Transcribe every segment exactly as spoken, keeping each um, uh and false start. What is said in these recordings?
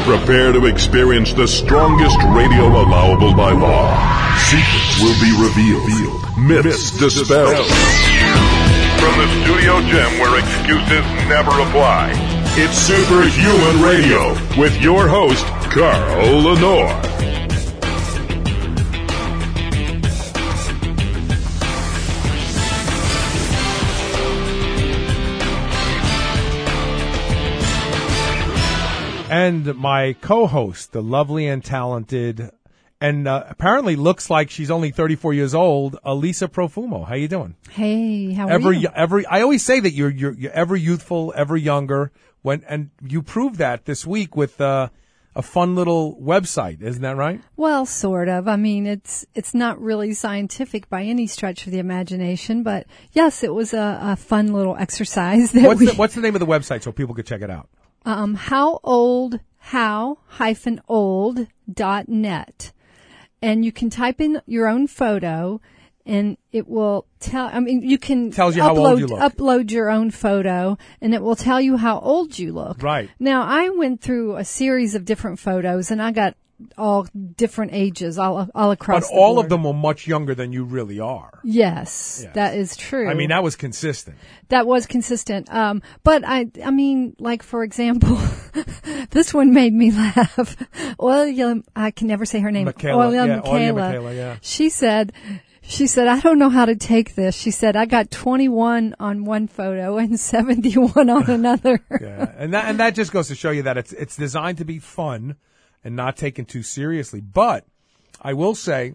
Prepare to experience the strongest radio allowable by law. Secrets will be revealed. Myths dispelled. From the studio gym where excuses never apply, it's Superhuman Radio with your host, Carl Lenore. And my co-host, the lovely and talented, and uh, apparently looks like she's only thirty-four years old, Elisa Profumo. How you doing? Hey, how are ever, you? Every, I always say that you're, you're, you're ever youthful, ever younger. When and you proved that this week with uh, a fun little website, isn't that right? Well, sort of. I mean, it's it's not really scientific by any stretch of the imagination, but yes, it was a, a fun little exercise. That What's we, the, what's the name of the website so people could check it out? Um, how old, how hyphen old dot net. And you can type in your own photo and it will tell, I mean, you can Tells you upload, how old you look. upload your own photo and it will tell you how old you look. Right. Now, I went through a series of different photos and I got all different ages all, all across But the all board. of them were much younger than you really are. Yes, Yes. that is true. I mean, that was consistent. That was consistent. Um, but I, I mean, like, for example, this one made me laugh. Olya, I can never say her name. Michaela, Olya yeah, Olya Michaela. Michaela, yeah. She said, she said, I don't know how to take this. She said, I got twenty-one on one photo and seventy-one on another. Yeah, and that and that just goes to show you that it's it's designed to be fun and not taken too seriously. But I will say,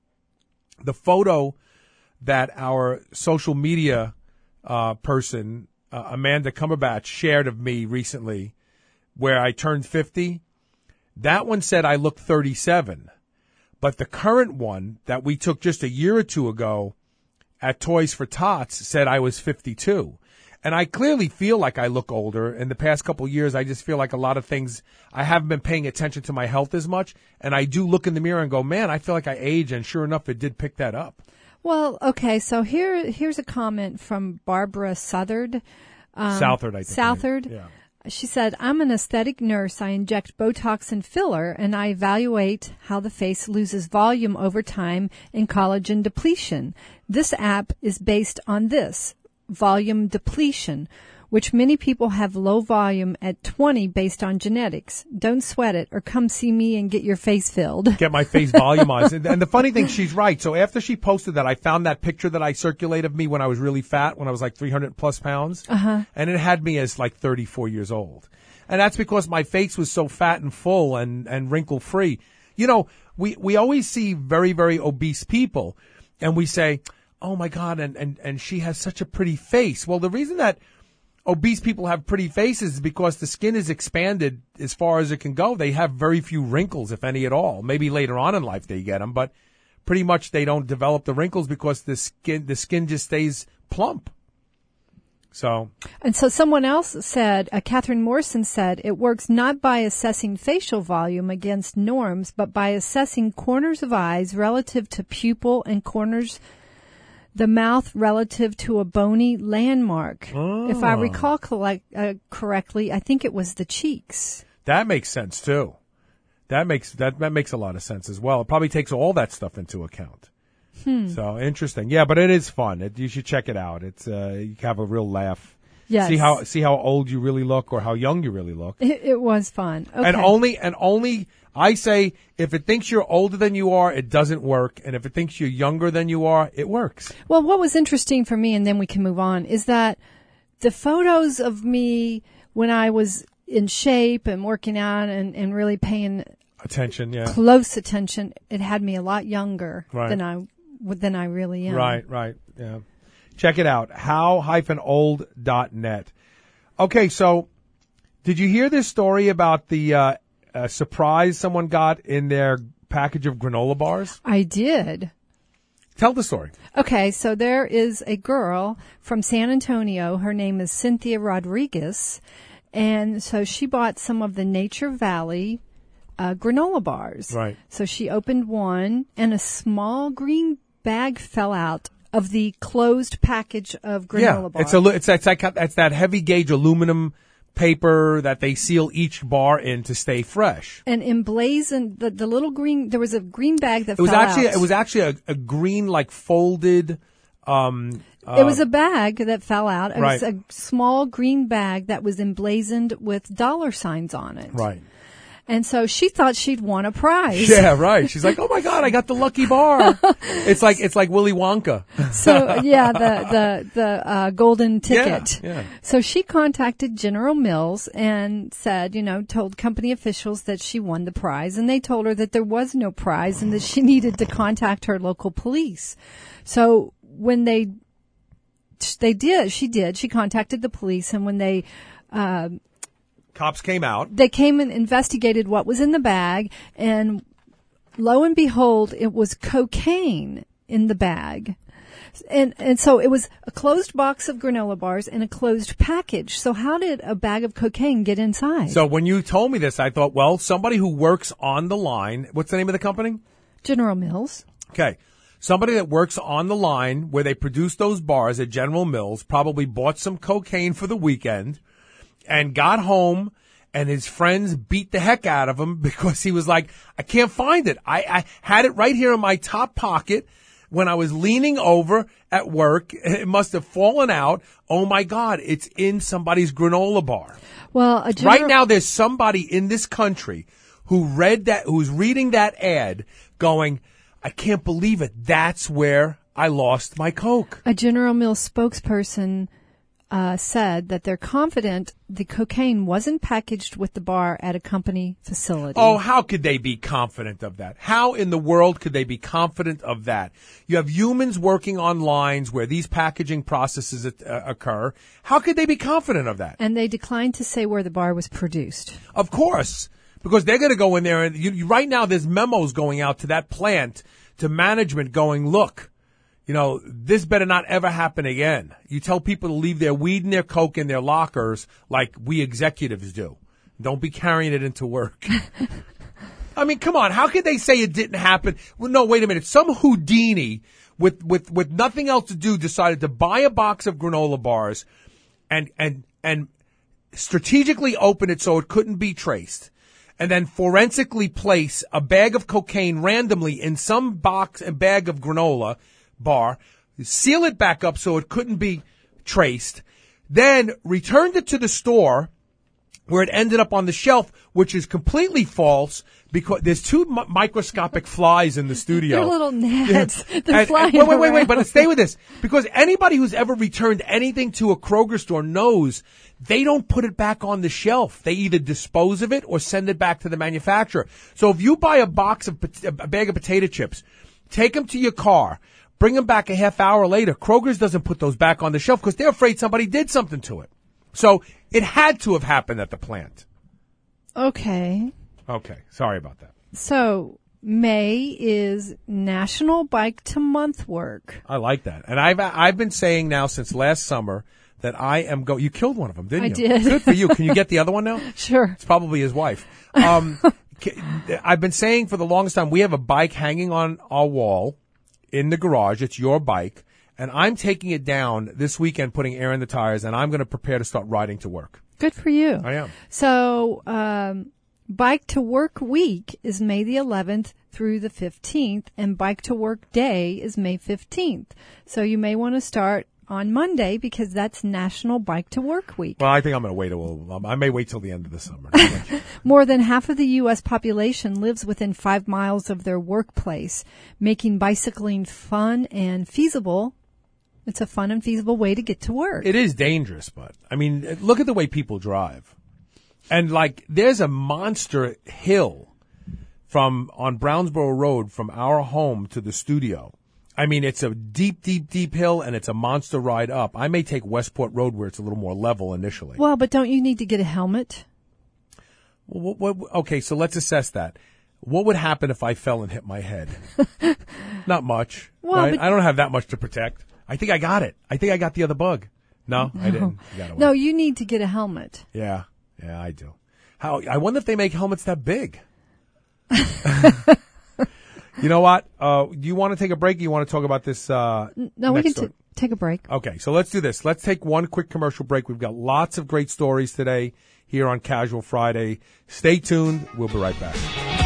the photo that our social media uh, person, uh, Amanda Cumberbatch, shared of me recently, where I turned fifty, that one said I look thirty-seven. But the current one that we took just a year or two ago at Toys for Tots said I was fifty-two. And I clearly feel like I look older. In the past couple of years, I just feel like a lot of things, I haven't been paying attention to my health as much. And I do look in the mirror and go, man, I feel like I age. And sure enough, it did pick that up. Well, okay, so here, here's a comment from Barbara Southard. Um, Southard, I think. Southard. Yeah. She said, I'm an aesthetic nurse. I inject Botox and filler, and I evaluate how the face loses volume over time in collagen depletion. This app is based on this, volume depletion, which many people have low volume at twenty based on genetics. Don't sweat it or come see me and get your face filled. Get my face volumized. and, and the funny thing, she's right. So after she posted that, I found that picture that I circulated of me when I was really fat, when I was like three hundred plus pounds. Uh-huh. And it had me as like thirty-four years old. And that's because my face was so fat and full and, and wrinkle free. You know, we, we always see very, very obese people and we say, oh my God, and, and, and she has such a pretty face. Well, the reason that obese people have pretty faces is because the skin is expanded as far as it can go. They have very few wrinkles, if any at all. Maybe later on in life they get them, but pretty much they don't develop the wrinkles because the skin, the skin just stays plump. So. And so someone else said, uh, Catherine Morrison said, it works not by assessing facial volume against norms, but by assessing corners of eyes relative to pupil and corners the mouth relative to a bony landmark. Oh. If I recall collect, uh, correctly, I think it was the cheeks. That makes sense too. That makes that that makes a lot of sense as well. It probably takes all that stuff into account. Hmm. So interesting. Yeah, but it is fun. It, you should check it out. It's uh, you can have a real laugh. Yes. See how see how old you really look or how young you really look. It, it was fun. Okay. And only and only I say if it thinks you're older than you are, it doesn't work. And if it thinks you're younger than you are, it works. Well, what was interesting for me, and then we can move on, is that the photos of me when I was in shape and working out and, and really paying attention, yeah, close attention, it had me a lot younger right. than I than I really am. Right, right, yeah. Check it out, how old dot net. Okay, so did you hear this story about the uh, uh, surprise someone got in their package of granola bars? I did. Tell the story. Okay, so there is a girl from San Antonio. Her name is Cynthia Rodriguez. And so she bought some of the Nature Valley uh, granola bars. Right. So she opened one, and a small green bag fell out of the closed package of granola yeah, bars. it's a it's it's like it's that heavy gauge aluminum paper that they seal each bar in to stay fresh. And emblazoned the, the little green. There was a green bag that It was fell actually out. it was actually a, a green like folded. Um, uh, It was a bag that fell out. It Right. was a small green bag that was emblazoned with dollar signs on it. right. And so she thought she'd won a prize. Yeah, right. She's like, oh my God, I got the lucky bar. It's like it's like Willy Wonka. So yeah, the the the uh, golden ticket. Yeah, yeah. So she contacted General Mills and said, you know, told company officials that she won the prize, and they told her that there was no prize and that she needed to contact her local police. So when they they did, she did. She contacted the police, and when they uh, Cops came out. they came and investigated what was in the bag, and lo and behold, it was cocaine in the bag. And and so it was a closed box of granola bars and a closed package. So how did a bag of cocaine get inside? So when you told me this, I thought, well, somebody who works on the line. What's the name of the company? General Mills. Okay. Somebody that works on the line where they produce those bars at General Mills probably bought some cocaine for the weekend and got home, and his friends beat the heck out of him because he was like, I can't find it. I, I had it right here in my top pocket when I was leaning over at work. It must have fallen out. Oh my God, it's in somebody's granola bar. Well, a general, Right now, there's somebody in this country who read that, who's reading that ad going, I can't believe it. That's where I lost my Coke. a General Mills spokesperson uh, said that they're confident the cocaine wasn't packaged with the bar at a company facility. Oh, how could they be confident of that? How in the world could they be confident of that? You have humans working on lines where these packaging processes uh, occur. How could they be confident of that? And they declined to say where the bar was produced. Of course, because they're going to go in there and you, you, right now there's memos going out to that plant, to management going, look, you know, this better not ever happen again. You tell people to leave their weed and their Coke in their lockers like we executives do. Don't be carrying it into work. I mean, come on. How could they say it didn't happen? Well, no, wait a minute. Some Houdini with, with, with nothing else to do decided to buy a box of granola bars and, and, and strategically open it so it couldn't be traced, and then forensically place a bag of cocaine randomly in some box and bag of granola bar, seal it back up so it couldn't be traced, then returned it to the store where it ended up on the shelf, which is completely false because there's two mi- microscopic flies in the studio. They're little gnats. They're And- flying and- wait, wait, wait, wait, around. but stay with this. Because anybody who's ever returned anything to a Kroger store knows they don't put it back on the shelf. They either dispose of it or send it back to the manufacturer. So if you buy a box of, pot- a bag of potato chips, take them to your car, bring them back a half hour later, Kroger's doesn't put those back on the shelf because they're afraid somebody did something to it. So it had to have happened at the plant. Okay. Okay. Sorry about that. So May is National Bike to Month Work. I like that. And I've I've been saying now since last summer that I am go. You killed one of them, didn't I you? did. Good for you. Can you get the other one now? Sure. It's probably his wife. Um, ca- I've been saying for the longest time, we have a bike hanging on our wall in the garage. It's your bike. And I'm taking it down this weekend, putting air in the tires, and I'm going to prepare to start riding to work. Good for you. I am. So, um, Bike to Work Week is May the eleventh through the fifteenth, and Bike to Work Day is May fifteenth. So you may want to start on Monday because that's National Bike to Work Week. Well, I think I'm going to wait a little. I may wait till the end of the summer. More than half of the U S population lives within five miles of their workplace, making bicycling fun and feasible. It's a fun and feasible way to get to work. It is dangerous, but I mean, look at the way people drive. And like, there's a monster hill from on Brownsboro Road from our home to the studio. I mean, it's a deep, deep, deep hill, and it's a monster ride up. I may take Westport Road where it's a little more level initially. Well, but don't you need to get a helmet? Well, what, what, okay, so let's assess that. What would happen if I fell and hit my head? Not much. Well, right? but- I don't have that much to protect. I think I got it. I think I got the other bug. No, I didn't. You got it. No, you need to get a helmet. Yeah, yeah, I do. How? I wonder if they make helmets that big. You know what? Uh, do you want to take a break? Or you want to talk about this? Uh, No, we can next t- story? take a break. Okay, so let's do this. Let's take one quick commercial break. We've got lots of great stories today here on Casual Friday. Stay tuned. We'll be right back.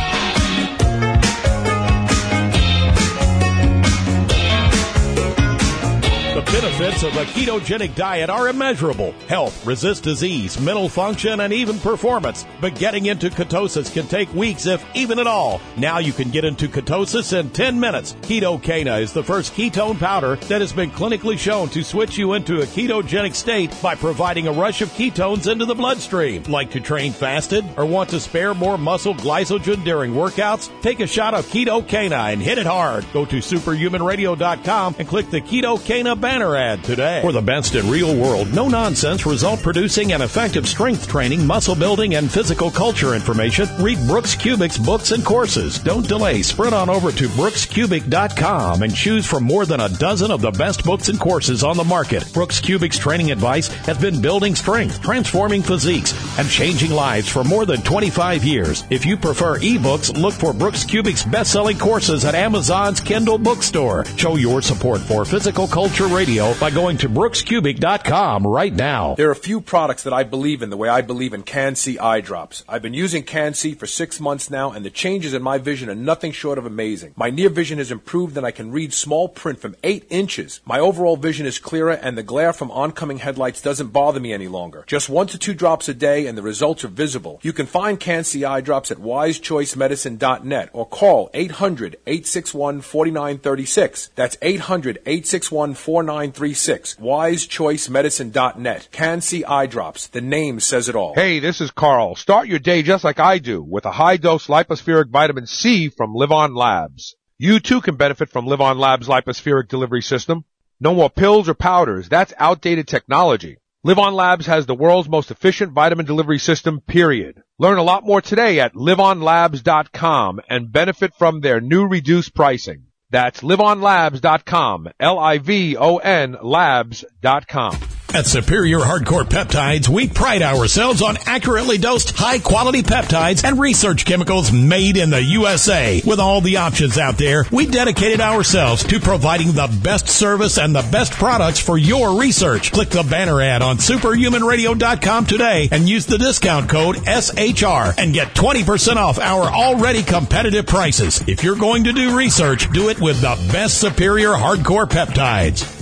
The benefits of a ketogenic diet are immeasurable. Health, resist disease, mental function, and even performance. But getting into ketosis can take weeks, if even at all. Now you can get into ketosis in ten minutes. Ketocana is the first ketone powder that has been clinically shown to switch you into a ketogenic state by providing a rush of ketones into the bloodstream. Like to train fasted or want to spare more muscle glycogen during workouts? Take a shot of Ketocana and hit it hard. Go to superhuman radio dot com and click the Ketocana banner ad today. For the best in real world, no nonsense, result producing and effective strength training, muscle building, and physical culture information, read Brooks Kubic's books and courses. Don't delay. Sprint on over to brooks kubic dot com and choose from more than a dozen of the best books and courses on the market. Brooks Kubic's training advice has been building strength, transforming physiques, and changing lives for more than twenty-five years. If you prefer ebooks, look for Brooks Kubic's best-selling courses at Amazon's Kindle bookstore. Show your support for Physical Culture Radio by going to brooks kubic dot com right now. There are a few products that I believe in the way I believe in Can-C eye drops. I've been using Can-C for six months now, and the changes in my vision are nothing short of amazing. My near vision has improved, and I can read small print from eight inches. My overall vision is clearer, and the glare from oncoming headlights doesn't bother me any longer. Just one to two drops a day, and the results are visible. You can find Can-C eye drops at wise choice medicine dot net or call eight hundred, eight six one, four nine three six. That's eight hundred, eight six one, four nine three six. wise choice medicine dot net. Can-C eye drops. The name says it all. Hey, this is Carl. Start your day just like I do with a high-dose lipospheric vitamin C from Livon Labs. You too can benefit from Livon Labs' lipospheric delivery system. No more pills or powders. That's outdated technology. Livon Labs has the world's most efficient vitamin delivery system, period. Learn a lot more today at livon labs dot com and benefit from their new reduced pricing. That's livon labs dot com, L I V O N labs dot com. At Superior Hardcore Peptides, we pride ourselves on accurately dosed, high-quality peptides and research chemicals made in the U S A. With all the options out there, we dedicated ourselves to providing the best service and the best products for your research. Click the banner ad on superhuman radio dot com today and use the discount code S H R and get twenty percent off our already competitive prices. If you're going to do research, do it with the best Superior Hardcore Peptides.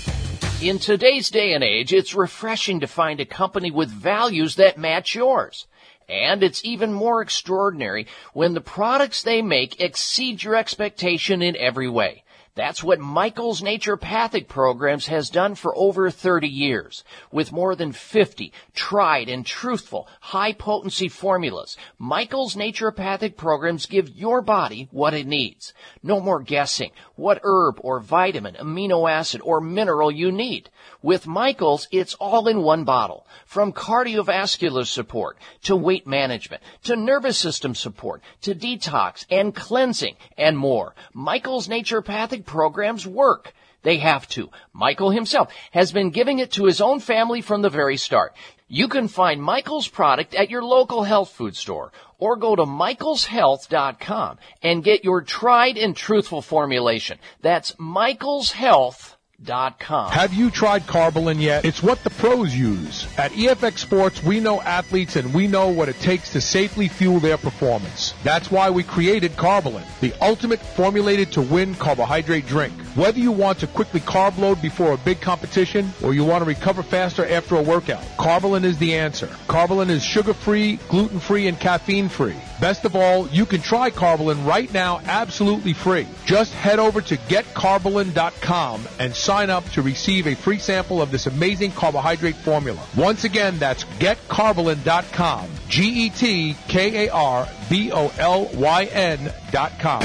In today's day and age, it's refreshing to find a company with values that match yours. And it's even more extraordinary when the products they make exceed your expectation in every way. That's what Michael's Naturopathic Programs has done for over thirty years. With more than fifty tried and truthful, high-potency formulas, Michael's Naturopathic Programs give your body what it needs. No more guessing what herb or vitamin, amino acid, or mineral you need. With Michael's, it's all in one bottle. From cardiovascular support, to weight management, to nervous system support, to detox and cleansing, and more. Michael's Naturopathic Programs work. They have to. Michael himself has been giving it to his own family from the very start. You can find Michael's product at your local health food store or go to michaels health dot com and get your tried and truthful formulation. That's michaels health dot com. Have you tried Carbolin yet? It's what the pros use. At E F X Sports, we know athletes and we know what it takes to safely fuel their performance. That's why we created Carbolin, the ultimate formulated to win carbohydrate drink. Whether you want to quickly carb load before a big competition or you want to recover faster after a workout, Carbolin is the answer. Carbolin is sugar-free, gluten-free, and caffeine-free. Best of all, you can try Carbolin right now absolutely free. Just head over to get carbolin dot com and sign up to receive a free sample of this amazing carbohydrate formula. Once again, that's get carbolin dot com. G E T K A R B O L Y N dot com.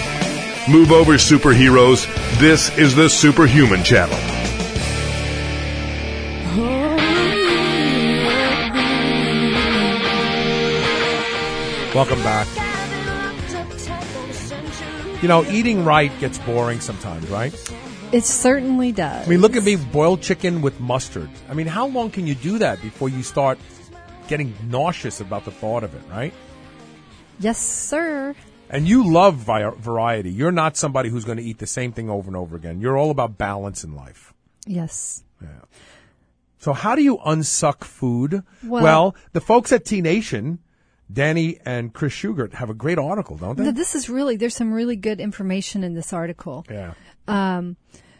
Move over, superheroes. This is the Superhuman Channel. Welcome back. You know, eating right gets boring sometimes, right? It certainly does. I mean, look at me, boiled chicken with mustard. I mean, how long can you do that before you start getting nauseous about the thought of it, right? Yes, sir. And you love vi- variety. You're not somebody who's going to eat the same thing over and over again. You're all about balance in life. Yes. Yeah. So how do you unsuck food? Well- Well, the folks at T Nation, Danny and Chris Schugert, have a great article, don't they? Th- This is really, there's some really good information in this article. Yeah. Um,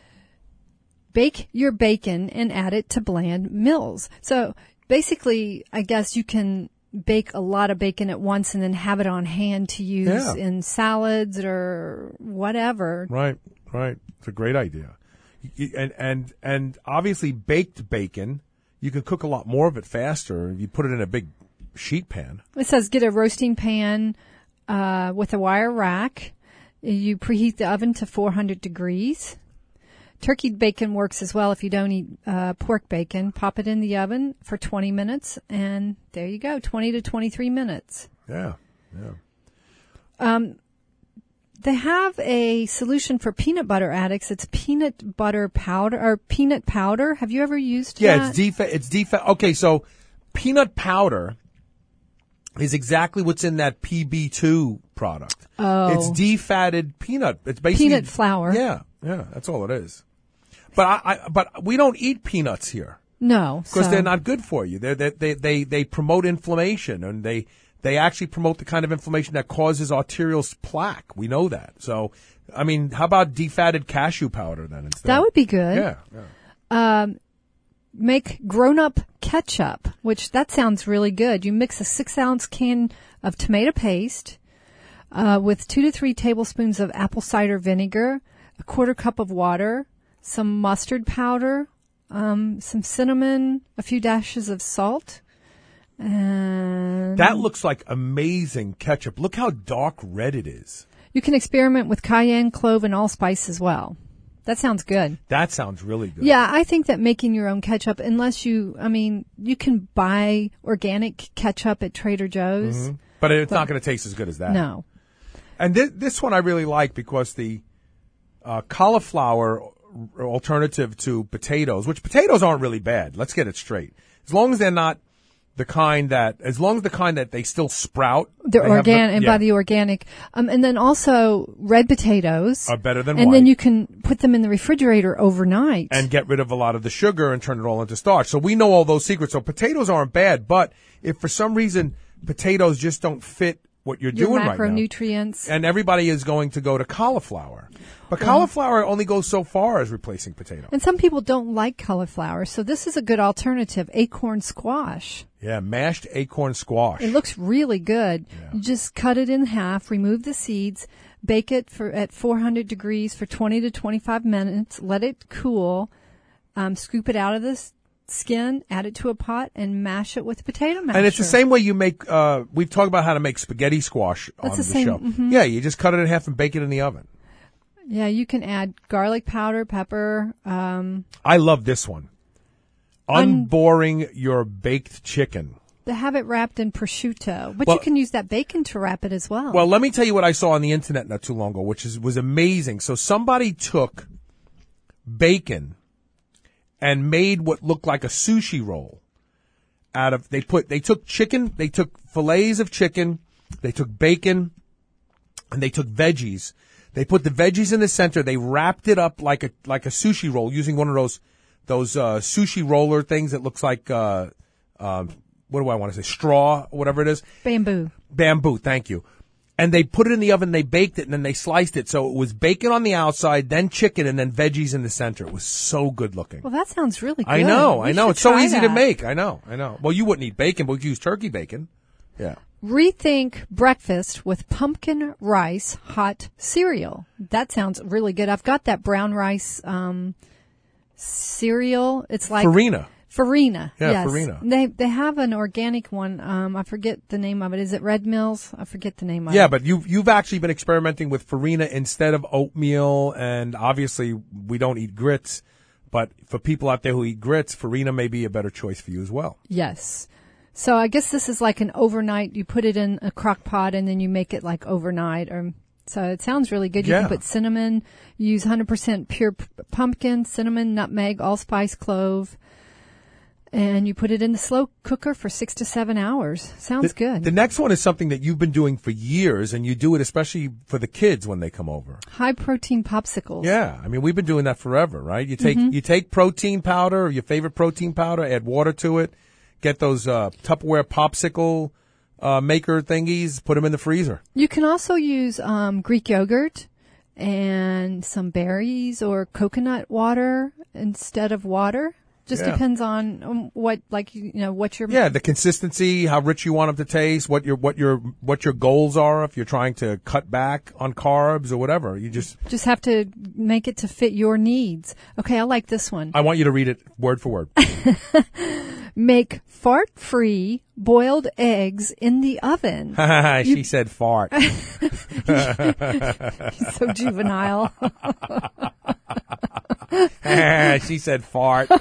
bake your bacon and add it to bland meals. So basically, I guess you can bake a lot of bacon at once and then have it on hand to use Yeah. in salads or whatever. Right, right. It's a great idea. Y- And and and obviously baked bacon, you can cook a lot more of it faster if you put it in a big sheet pan. It says get a roasting pan uh, with a wire rack. You preheat the oven to four hundred degrees. Turkey bacon works as well if you don't eat uh, pork bacon. Pop it in the oven for twenty minutes, and there you go, twenty to twenty-three minutes. Yeah, yeah. Um, they have a solution for peanut butter addicts. It's peanut butter powder or peanut powder. Have you ever used Yeah, that? it's defa- it's defa- Okay, so peanut powder is exactly what's in that P B two product. Oh. It's defatted peanut. It's basically Peanut flour. Yeah, yeah, that's all it is. But I, I but we don't eat peanuts here No. because so- they're not good for you. They're, they they they they promote inflammation, and they they actually promote the kind of inflammation that causes arterial plaque. We know that. So, I mean, how about defatted cashew powder then instead? That would be good. Yeah, yeah. Make grown-up ketchup, which that sounds really good. You mix a six-ounce can of tomato paste uh, with two to three tablespoons of apple cider vinegar, a quarter cup of water, some mustard powder, um, some cinnamon, a few dashes of salt, and That looks like amazing ketchup. Look how dark red it is. you can experiment with cayenne, clove, and allspice as well. That sounds good. That sounds really good. Yeah, I think that making your own ketchup, unless you, I mean, you can buy organic ketchup at Trader Joe's. But it's not going to taste as good as that. No. And thi- this one I really like because the uh, cauliflower alternative to potatoes, which potatoes aren't really bad. Let's get it straight. As long as they're not the kind that, as long as the kind that they still sprout. They're they have the- organic, and yeah, by the organic. Um, and then also red potatoes. are better than And white. then you can put them in the refrigerator overnight. and get rid of a lot of the sugar and turn it all into starch. So we know all those secrets. So potatoes aren't bad, but if for some reason potatoes just don't fit what you're your doing right now, macronutrients. and everybody is going to go to cauliflower. But cauliflower only goes so far as replacing potato. And some people don't like cauliflower, so this is a good alternative. Acorn squash. Yeah, mashed acorn squash. It looks really good. Yeah. You just cut it in half, remove the seeds, bake it for at four hundred degrees for twenty to twenty-five minutes, let it cool, um, scoop it out of the s- skin, add it to a pot, and mash it with potato masher. And it's the same way you make, uh, we've talked about how to make spaghetti squash That's on the the, same- show. mhm. Yeah, you just cut it in half and bake it in the oven. Yeah, you can add garlic powder, pepper. Um, I love this one. Un- Unboring your baked chicken. they have it wrapped in prosciutto, but Well- you can use that bacon to wrap it as well. Well, let me tell you what I saw on the internet not too long ago, which is was amazing. So somebody took bacon and made what looked like a sushi roll out of they put they took chicken, they took fillets of chicken, they took bacon, and they took veggies. They put the veggies in the center. They wrapped it up like a like a sushi roll using one of those those uh, sushi roller things that looks like uh, um, what do I want to say straw, whatever it is. Bamboo. Bamboo, thank you. And they put it in the oven, they baked it, and then they sliced it. So it was bacon on the outside, then chicken, and then veggies in the center. It was so good looking. Well, that sounds really good. I know, We I know. should It's so try easy to that. make. I know, I know. Well, you wouldn't eat bacon, but we could use turkey bacon. Yeah. Rethink breakfast with pumpkin rice hot cereal. That sounds really good. I've got that brown rice um, cereal. It's like Farina. Farina. Yeah, yes. Farina. They they have an organic one. Um, I forget the name of it. Is it Red Mills? I forget the name of Yeah, it. but you've, you've actually been experimenting with farina instead of oatmeal, and obviously we don't eat grits. But for people out there who eat grits, farina may be a better choice for you as well. Yes. So I guess this is like an overnight. You put it in a crock pot and then you make it like overnight. Or so it sounds really good. You Yeah. can put cinnamon. Use one hundred percent pure p- pumpkin, cinnamon, nutmeg, allspice, clove. And you put it in the slow cooker for six to seven hours. Sounds the, good. The next one is something that you've been doing for years, and you do it especially for the kids when they come over. High protein popsicles. Yeah, I mean we've been doing that forever, right? You take Mm-hmm. you take protein powder, your favorite protein powder, add water to it, get those uh, Tupperware popsicle uh, maker thingies, put them in the freezer. You can also use um, Greek yogurt and some berries or coconut water instead of water. Just Yeah. depends on um, what, like, you know, what your Yeah, the consistency, how rich you want them to taste, what your what your what your goals are if you're trying to cut back on carbs or whatever. You just just have to make it to fit your needs. Okay, I like this one. I want you to read it word for word. Make fart-free boiled eggs in the oven. She said fart. He's so juvenile. She said fart.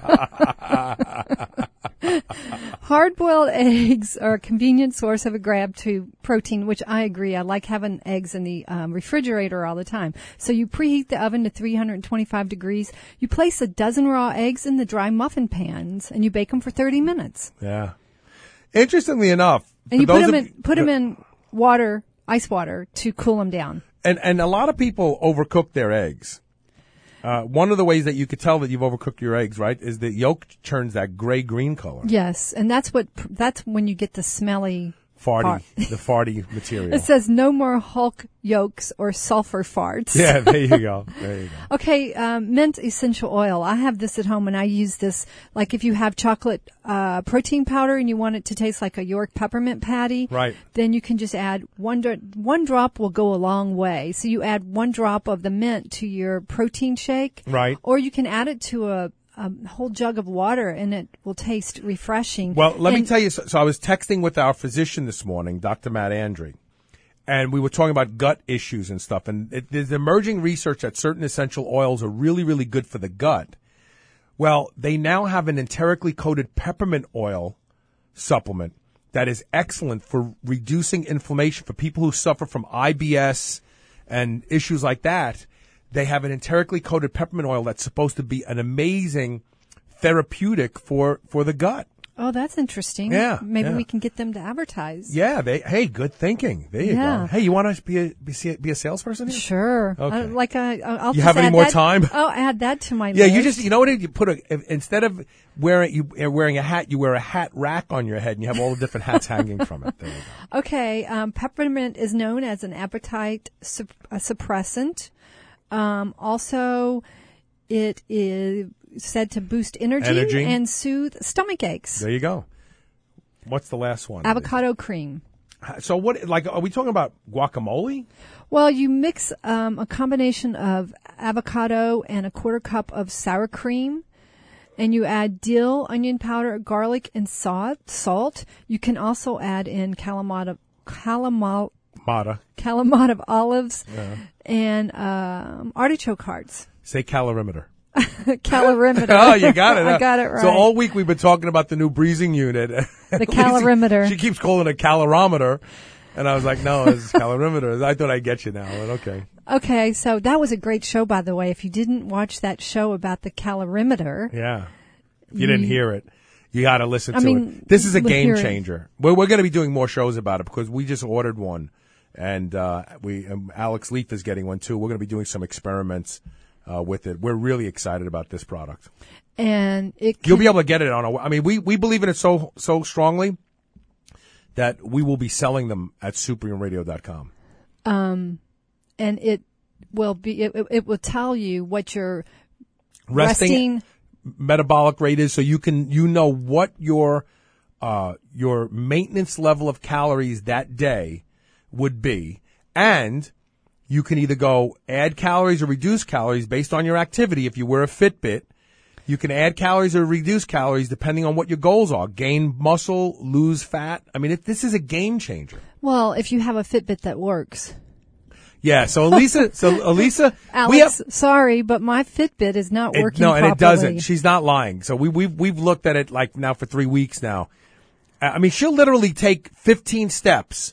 Hard-boiled eggs are a convenient source of a grab to protein, which I agree. I like having eggs in the um, refrigerator all the time. So you preheat the oven to three hundred twenty-five degrees. You place a dozen raw eggs in the dry muffin pans, and you bake them for thirty minutes. Yeah. Interestingly enough, And for you put those them of- in put them in water, ice water, to cool them down. And and a lot of people overcook their eggs. Uh, one of the ways that you could tell that you've overcooked your eggs, right, is the yolk turns that gray green color. Yes, and that's what that's when you get the smelly Farty, fart. the farty material. It says no more Hulk yolks or sulfur farts. Yeah, there you go. There you go. Okay, um, mint essential oil. I have this at home, and I use this. Like if you have chocolate uh, protein powder and you want it to taste like a York peppermint patty, Right. then you can just add one dro- one drop will go a long way. So you add one drop of the mint to your protein shake, Right. Or you can add it to a, a whole jug of water, and it will taste refreshing. Well, let me And- tell you. So, so I was texting with our physician this morning, Doctor Matt Andre, and we were talking about gut issues and stuff. And it, there's emerging research that certain essential oils are really, really good for the gut. Well, they now have an enterically coated peppermint oil supplement that is excellent for reducing inflammation for people who suffer from I B S and issues like that. They have an enterically coated peppermint oil that's supposed to be an amazing therapeutic for, for the gut. Oh, that's interesting. Yeah, Maybe yeah. we can get them to advertise. Yeah, they. Hey, good thinking. There you Yeah. go. Hey, you want to be a be, be a salesperson here? Sure. Okay. Uh, like I, I'll You just have any add more that- time? I'll add that to my Yeah, list. you just you know what you put a if, instead of wearing you uh, wearing a hat, you wear a hat rack on your head, and you have all the different hats hanging from it. There you go. Okay. Um, peppermint is known as an appetite sup- a suppressant. Um, also, it is said to boost energy, Energy. and soothe stomach aches. There you go. What's the last one? Avocado cream. So what? Like, are we talking about guacamole? Well, you mix um, a combination of avocado and a quarter cup of sour cream, and you add dill, onion powder, garlic, and salt. Salt. You can also add in Kalamata, Kalamata, Mata. Kalamata olives and um, artichoke hearts. Say calorimeter. Calorimeter. Oh, you got it. I huh? got it right. So all week we've been talking about the new breathing unit. The calorimeter. She keeps calling it a calorimeter. And I was like, no, it's calorimeter. I thought I'd get you now, but okay. Okay, so that was a great show, by the way. If you didn't watch that show about the calorimeter, Yeah. If you didn't hear it, you got to listen I to mean, it. This is a l- game hear it. changer. We're, we're going to be doing more shows about it because we just ordered one. And uh, we um, Alex Leaf is getting one, too. We're going to be doing some experiments uh, with it. We're really excited about this product. and it can, You'll be able to get it on a. I mean, we, we believe in it so so strongly that we will be selling them at supreme radio dot com. and it will be it, it will tell you what your Resting, resting metabolic rate is, so you can you know what your uh, your maintenance level of calories that day would be, and you can either go add calories or reduce calories based on your activity. If you wear a Fitbit, you can add calories or reduce calories depending on what your goals are. Gain muscle, lose fat. I mean, it, this is a game changer. well, if you have a Fitbit that works. Yeah. So Elisa, so Elisa, Alex, we have. sorry, but my Fitbit is not It- working no, and properly. it doesn't. She's not lying. So we, we've we've looked at it like now for three weeks now. I mean, she'll literally take fifteen steps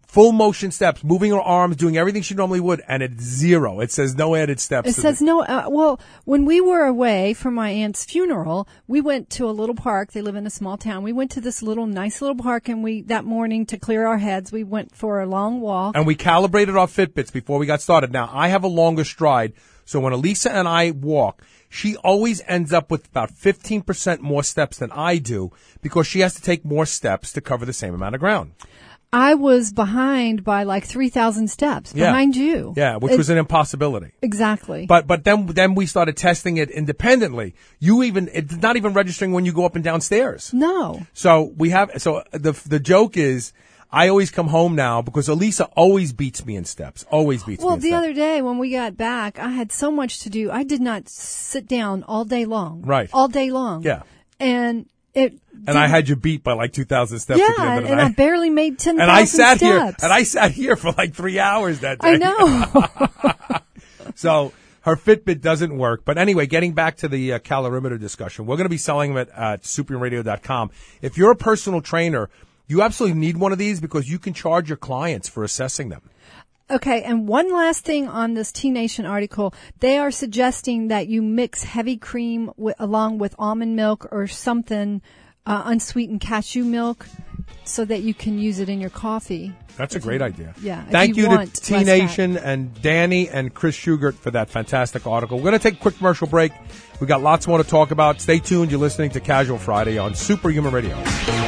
full motion steps, moving her arms, doing everything she normally would, and it's zero. It says no added steps. It says no. Uh, well, when we were away from my aunt's funeral, we went to a little park. They live in a small town. We went to this little, nice little park, and we that morning to clear our heads, we went for a long walk. And we calibrated our Fitbits before we got started. Now, I have a longer stride, so when Elisa and I walk, she always ends up with about fifteen percent more steps than I do because she has to take more steps to cover the same amount of ground. I was behind by like three thousand steps Yeah. behind you. Yeah, which It- was an impossibility. Exactly. But but then then we started testing it independently. You even it's not even registering when you go up and down stairs. no. So we have so the the joke is I always come home now because Elisa always beats me in steps. Always beats Well, me in the steps. other day when we got back, I had so much to do. I did not sit down all day long. Right. All day long. Yeah. And it. And I had you beat by like two thousand steps at the Yeah, end of the and night. I barely made ten and thousand I sat steps. here and I sat here for like three hours that day. I know. So her Fitbit doesn't work. But anyway, getting back to the uh, calorimeter discussion, we're going to be selling them at, at super radio dot com. If you're a personal trainer, you absolutely need one of these because you can charge your clients for assessing them. Okay, and one last thing on this T Nation article. They are suggesting that you mix heavy cream wi- along with almond milk or something, uh, unsweetened cashew milk, so that you can use it in your coffee. That's a great idea. Yeah, if Thank you you, want to T less Nation and Danny and Chris Schugert for that fantastic article. We're going to take a quick commercial break. We got lots more to talk about. Stay tuned. You're listening to Casual Friday on Superhuman Radio.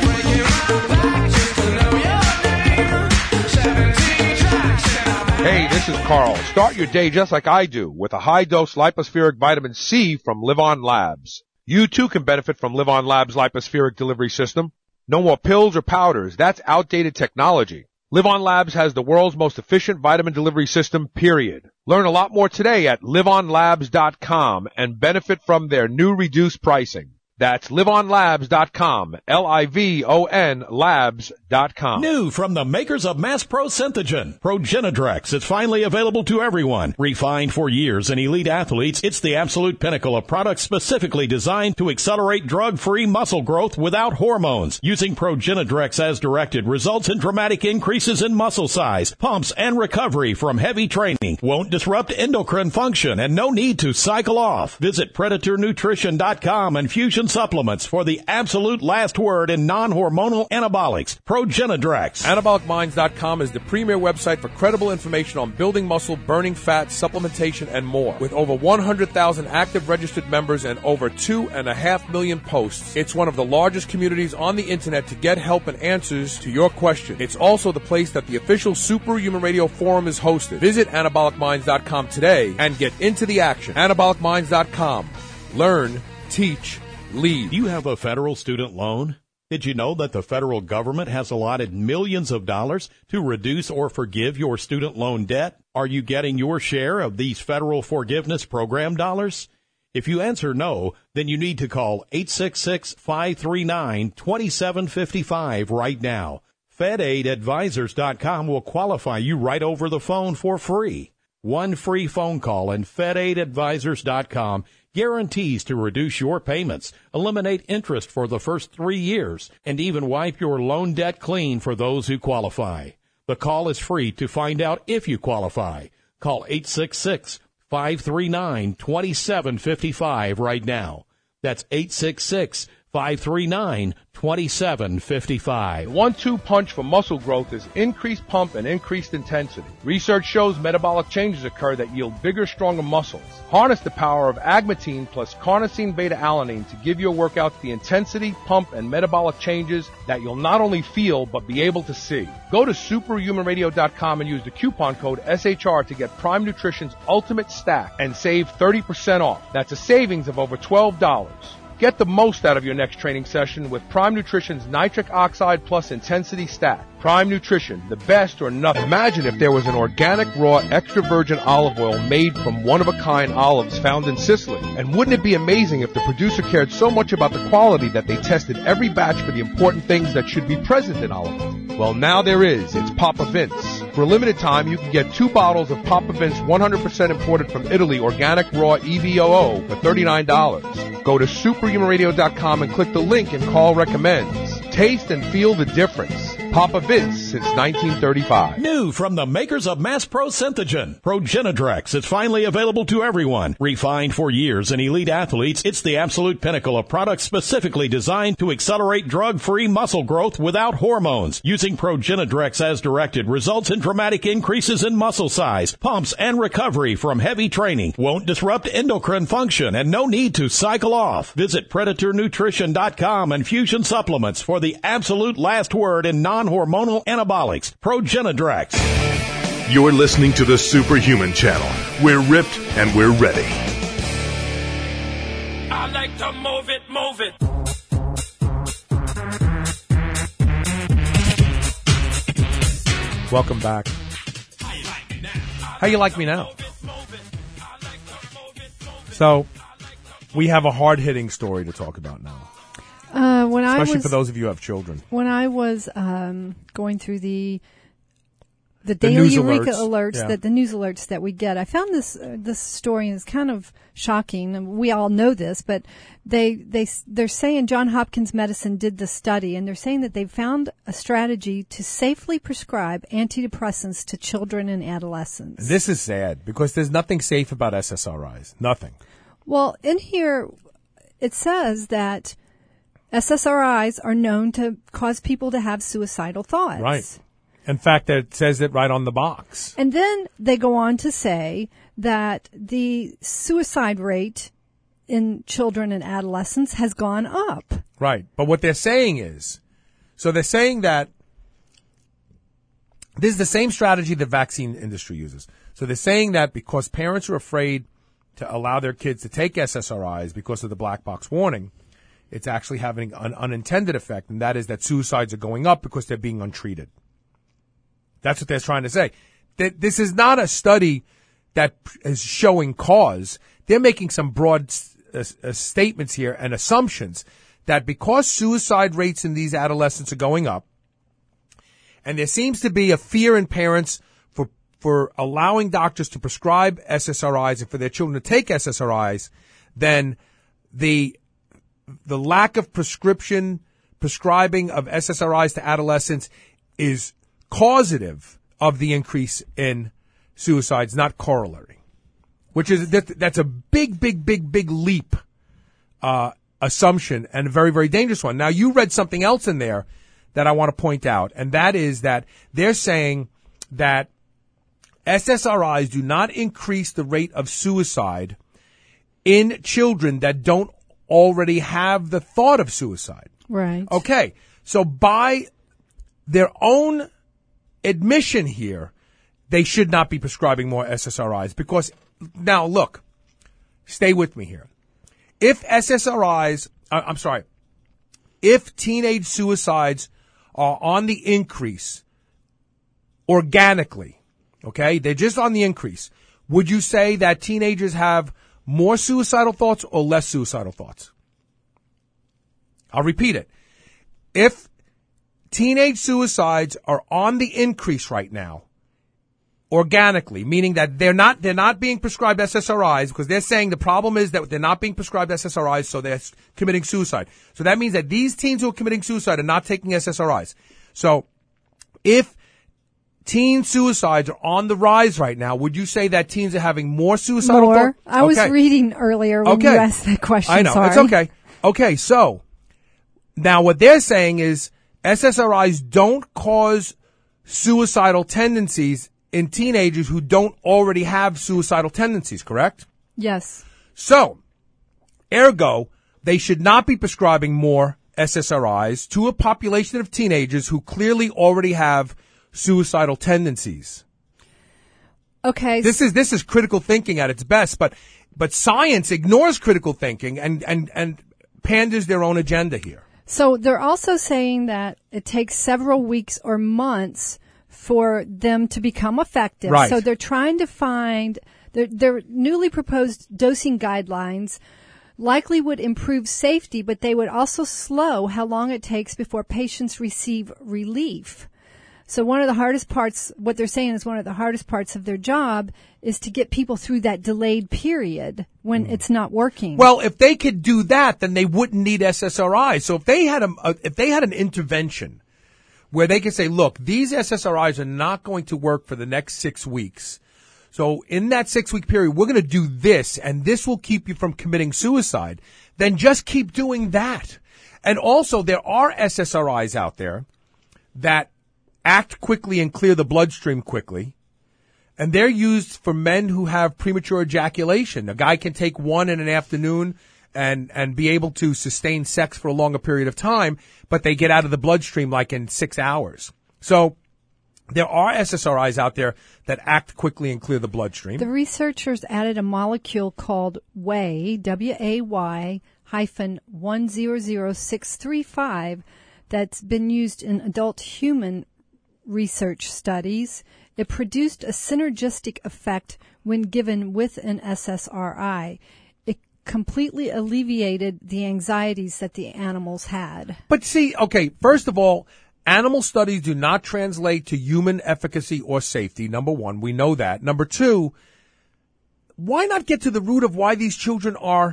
Hey, this is Carl. Start your day just like I do with a high-dose lipospheric vitamin C from Live On Labs. You too can benefit from Live On Labs' lipospheric delivery system. No more pills or powders. That's outdated technology. Live On Labs has the world's most efficient vitamin delivery system, period. Learn a lot more today at live on labs dot com and benefit from their new reduced pricing. That's live on labs dot com, L I V O N labs dot com. New from the makers of Mass Pro Synthogen, Progenadrex is finally available to everyone. Refined for years in elite athletes, it's the absolute pinnacle of products specifically designed to accelerate drug-free muscle growth without hormones. Using Progenadrex as directed results in dramatic increases in muscle size, pumps, and recovery from heavy training. Won't disrupt endocrine function and no need to cycle off. Visit predator nutrition dot com and Fusion Supplements for the absolute last word in non-hormonal anabolics. Progenadrex. Anabolic Minds dot com is the premier website for credible information on building muscle, burning fat, supplementation, and more. With over one hundred thousand active registered members and over two and a half million posts, it's one of the largest communities on the internet to get help and answers to your questions. It's also the place that the official Superhuman Radio Forum is hosted. Visit Anabolic Minds dot com today and get into the action. Anabolic Minds dot com. Learn, teach, lead. Do you have a federal student loan? Did you know that the federal government has allotted millions of dollars to reduce or forgive your student loan debt? Are you getting your share of these federal forgiveness program dollars? If you answer no, then you need to call eight six six, five three nine, two seven five five right now. Fed Aid Advisors dot com will qualify you right over the phone for free. One free phone call and Fed Aid Advisors dot com guarantees to reduce your payments, eliminate interest for the first three years, and even wipe your loan debt clean for those who qualify. The call is free to find out if you qualify. Call eight six six, five three nine, two seven five five right now. That's eight six six, five three nine, two seven five five. The one-two punch for muscle growth is increased pump and increased intensity. Research shows metabolic changes occur that yield bigger, stronger muscles. Harness the power of agmatine plus carnosine beta-alanine to give your workouts the intensity, pump, and metabolic changes that you'll not only feel but be able to see. Go to superhuman radio dot com and use the coupon code S H R to get Prime Nutrition's Ultimate Stack and save thirty percent off. That's a savings of over twelve dollars. Get the most out of your next training session with Prime Nutrition's Nitric Oxide Plus Intensity Stack. Prime Nutrition, the best or nothing. Imagine if there was an organic, raw, extra virgin olive oil made from one-of-a-kind olives found in Sicily. And wouldn't it be amazing if the producer cared so much about the quality that they tested every batch for the important things that should be present in olive oil? Well, now there is. It's Papa Vince. For a limited time, you can get two bottles of Papa Vince one hundred percent imported from Italy organic raw E V O O for thirty-nine dollars. Go to superhuman radio dot com and click the link and call recommends. Taste and feel the difference. Papa Vince since nineteen thirty-five. New from the makers of Mass Pro Synthogen, Progenadrex is finally available to everyone. Refined for years in elite athletes, it's the absolute pinnacle of products specifically designed to accelerate drug-free muscle growth without hormones. Using Progenadrex as directed results in dramatic increases in muscle size, pumps, and recovery from heavy training. Won't disrupt endocrine function and no need to cycle off. Visit Predator Nutrition dot com and Fusion Supplements for the absolute last word in non-hormonal anabolics. Progenadrex. You're listening to the Superhuman Channel. We're ripped and we're ready. I like to move it, move it. Welcome back. How you like me now? So, we have a hard-hitting story to talk about now. Uh, when Especially I was, for those of you who have children. When I was um, going through the the The daily news Eureka alerts, alerts, yeah. that the news alerts that we get, I found this uh, this story is kind of shocking, and we all know this, but they they they're saying Johns Hopkins Medicine did the study, and they're saying that they found a strategy to safely prescribe antidepressants to children and adolescents. This is sad because there's nothing safe about S S R Is. Nothing. Well, in here it says that S S R Is are known to cause people to have suicidal thoughts. Right. In fact, it says it right on the box. And then they go on to say that the suicide rate in children and adolescents has gone up. Right. But what they're saying is, so they're saying that this is the same strategy the vaccine industry uses. So they're saying that because parents are afraid to allow their kids to take S S R Is because of the black box warning, it's actually having an unintended effect, and that is that suicides are going up because they're being untreated. That's what they're trying to say. That this is not a study that is showing cause. They're making some broad uh, uh, statements here and assumptions that because suicide rates in these adolescents are going up, and there seems to be a fear in parents for for allowing doctors to prescribe S S R Is and for their children to take S S R Is, then the the lack of prescription prescribing of S S R Is to adolescents is causative of the increase in suicides, not corollary, which is that that's a big, big, big, big leap uh, assumption and a very, very dangerous one. Now, you read something else in there that I want to point out, and that is that they're saying that S S R Is do not increase the rate of suicide in children that don't already have the thought of suicide. Right. Okay. So by their own admission here, they should not be prescribing more S S R Is because now look, stay with me here. If S S R Is, uh, I'm sorry, if teenage suicides are on the increase organically, okay, they're just on the increase, would you say that teenagers have more suicidal thoughts or less suicidal thoughts? I'll repeat it. If teenage suicides are on the increase right now, organically, meaning that they're not they're not being prescribed S S R Is because they're saying the problem is that they're not being prescribed S S R Is, so they're committing suicide. So that means that these teens who are committing suicide are not taking S S R Is. So if teen suicides are on the rise right now, would you say that teens are having more suicidal More. thoughts? I was Okay. reading earlier when Okay. you asked that question. I know. Sorry. It's okay. Okay, so now what they're saying is S S R Is don't cause suicidal tendencies in teenagers who don't already have suicidal tendencies, correct? Yes. So, ergo, they should not be prescribing more S S R Is to a population of teenagers who clearly already have suicidal tendencies. Okay. This is this is critical thinking at its best, but but science ignores critical thinking and and and panders their own agenda here. So they're also saying that it takes several weeks or months for them to become effective. Right. So they're trying to find their their newly proposed dosing guidelines likely would improve safety, but they would also slow how long it takes before patients receive relief. So one of the hardest parts, what they're saying is one of the hardest parts of their job is to get people through that delayed period when mm. it's not working. Well, if they could do that, then they wouldn't need S S R Is. So if they had a, a if they had an intervention where they can say, look, these S S R Is are not going to work for the next six weeks. So in that six-week period, we're going to do this, and this will keep you from committing suicide. Then just keep doing that. And also, there are S S R Is out there that act quickly and clear the bloodstream quickly, and they're used for men who have premature ejaculation. A guy can take one in an afternoon and and be able to sustain sex for a longer period of time, but they get out of the bloodstream like in six hours. So there are S S R Is out there that act quickly and clear the bloodstream. The researchers added a molecule called W A Y, W A Y hyphen one zero zero six three five, that's been used in adult human research studies. It produced a synergistic effect when given with an S S R I. It completely alleviated the anxieties that the animals had. But see, okay, first of all, animal studies do not translate to human efficacy or safety, number one. We know that. Number two, why not get to the root of why these children are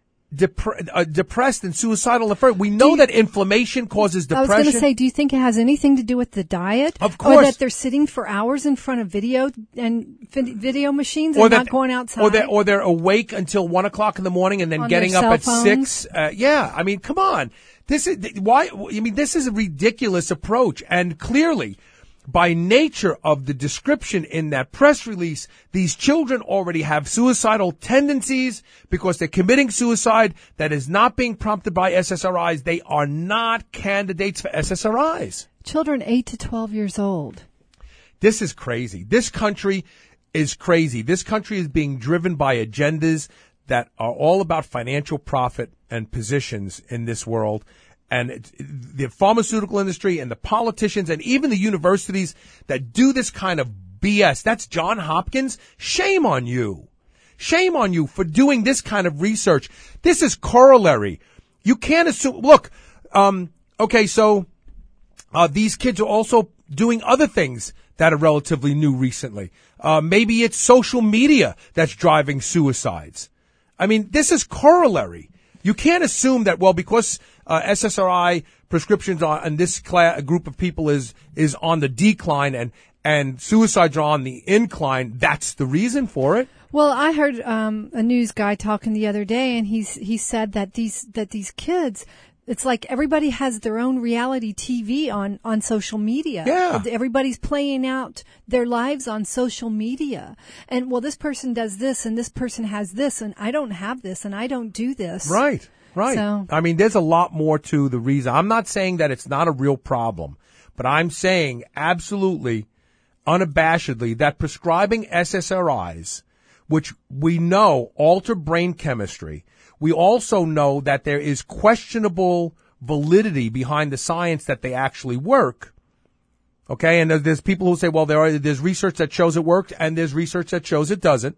depre- uh, depressed and suicidal in the first? We know you, that inflammation causes depression. I was going to say, do you think it has anything to do with the diet? Of course. Or that they're sitting for hours in front of video and video machines and or that, not going outside? Or they're, or they're awake until one o'clock in the morning and then On getting their up at cell six. Uh, yeah, I mean, come on. This is why. I mean, this is a ridiculous approach, and clearly, by nature of the description in that press release, these children already have suicidal tendencies because they're committing suicide that is not being prompted by S S R Is. They are not candidates for S S R Is. Children eight to twelve years old. This is crazy. This country is crazy. This country is being driven by agendas that are all about financial profit and positions in this world. And it, the pharmaceutical industry and the politicians and even the universities that do this kind of B S. That's John Hopkins. Shame on you. Shame on you for doing this kind of research. This is corollary. You can't assume. Look, um, okay, so uh, these kids are also doing other things that are relatively new recently. Uh, maybe it's social media that's driving suicides. I mean, this is corollary. You can't assume that, well, because uh, S S R I prescriptions on, on this class, group of people is is on the decline and, and suicides are on the incline, that's the reason for it. Well, I heard um, a news guy talking the other day, and he's he said that these that these kids, it's like everybody has their own reality T V on, on social media. Yeah. Everybody's playing out their lives on social media. And, well, this person does this, and this person has this, and I don't have this, and I don't do this. Right, right. So, I mean, there's a lot more to the reason. I'm not saying that it's not a real problem, but I'm saying absolutely, unabashedly, that prescribing S S R Is, which we know alter brain chemistry, we also know that there is questionable validity behind the science that they actually work. Okay, and there's people who say, well, there are, there's research that shows it works, and there's research that shows it doesn't.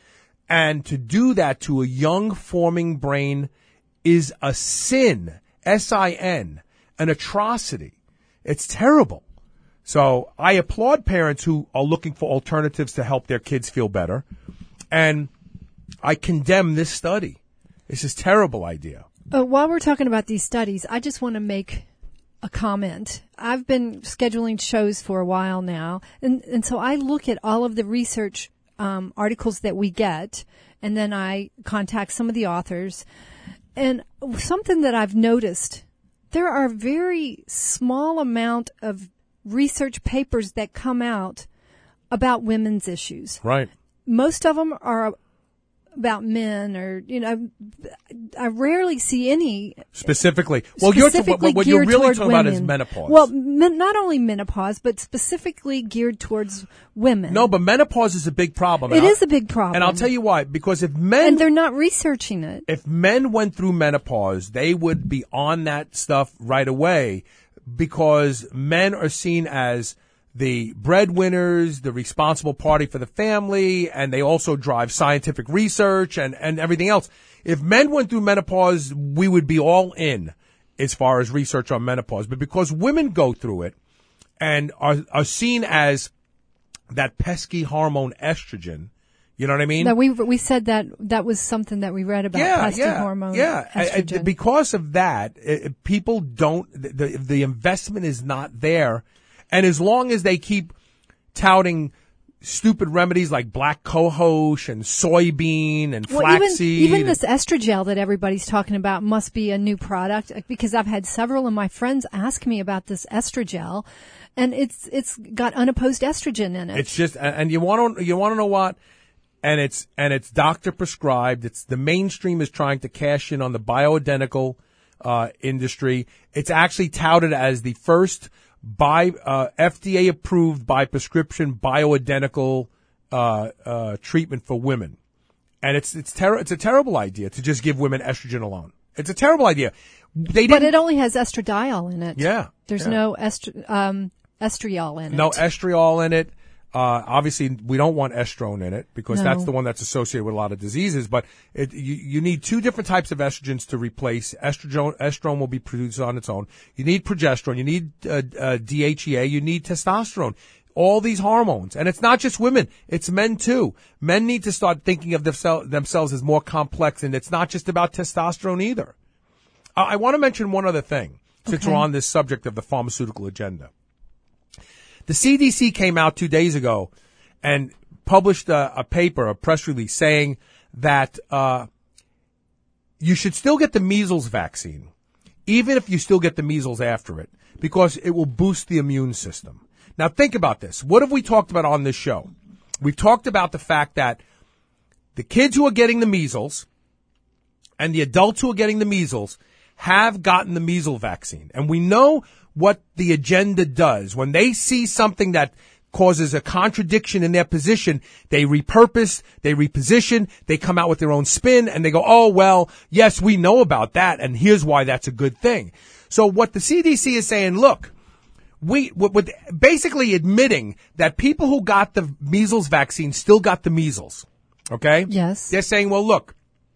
And to do that to a young forming brain is a sin, S I N, an atrocity. It's terrible. So I applaud parents who are looking for alternatives to help their kids feel better. And I condemn this study. This is a terrible idea. Uh, while we're talking about these studies, I just want to make a comment. I've been scheduling shows for a while now, and, and so I look at all of the research um, articles that we get, and then I contact some of the authors. And something that I've noticed, there are very small amount of research papers that come out about women's issues. Right. Most of them are about men, or, you know, I rarely see any specifically. Well, you're specifically what, what you're really talking women. about is menopause. Well, men, not only menopause, but specifically geared towards women. No, but menopause is a big problem. It and is I'll, a big problem, and I'll tell you why. Because if men and they're not researching it. If men went through menopause, they would be on that stuff right away, because men are seen as the breadwinners, the responsible party for the family, and they also drive scientific research and, and everything else. If men went through menopause, we would be all in as far as research on menopause. But because women go through it and are, are seen as that pesky hormone estrogen, You know what I mean? No, we we said that that was something that we read about yeah, prostate yeah, hormone. Yeah, estrogen. I, I, because of that, it, people don't. The the investment is not there, and as long as they keep touting stupid remedies like black cohosh and soybean and well, flaxseed. Even, even and, this estrogel that everybody's talking about must be a new product, because I've had several of my friends ask me about this estrogel, and it's it's got unopposed estrogen in it. It's just, and you want to you want to know what? And it's and it's doctor prescribed. It's the mainstream is trying to cash in on the bioidentical uh, industry. It's actually touted as the first by uh, F D A approved by prescription bioidentical uh, uh, treatment for women, and it's it's ter- it's a terrible idea to just give women estrogen alone. It's a terrible idea. They but it only has estradiol in it. Yeah, there's yeah. no estr- um, estriol in it. No estriol in it. Uh, obviously, we don't want estrone in it because No. that's the one that's associated with a lot of diseases. But it, you, you need two different types of estrogens to replace. Estrogen, estrone will be produced on its own. You need progesterone. You need uh, uh, D H E A. You need testosterone. All these hormones. And it's not just women. It's men, too. Men need to start thinking of themsel- themselves as more complex, and it's not just about testosterone either. Uh, I want to mention one other thing, since Okay. we're on this subject of the pharmaceutical agenda. The C D C came out two days ago and published a, a paper, a press release, saying that uh, you should still get the measles vaccine, even if you still get the measles after it, because it will boost the immune system. Now, think about this. What have we talked about on this show? We've talked about the fact that the kids who are getting the measles and the adults who are getting the measles have gotten the measles vaccine. And we know what the agenda does. When they see something that causes a contradiction in their position, they repurpose, they reposition, they come out with their own spin, and they go, oh, well, yes, we know about that, and here's why that's a good thing. So what the C D C is saying, look, we, with basically admitting that people who got the measles vaccine still got the measles, okay? Yes. They're saying, well, look,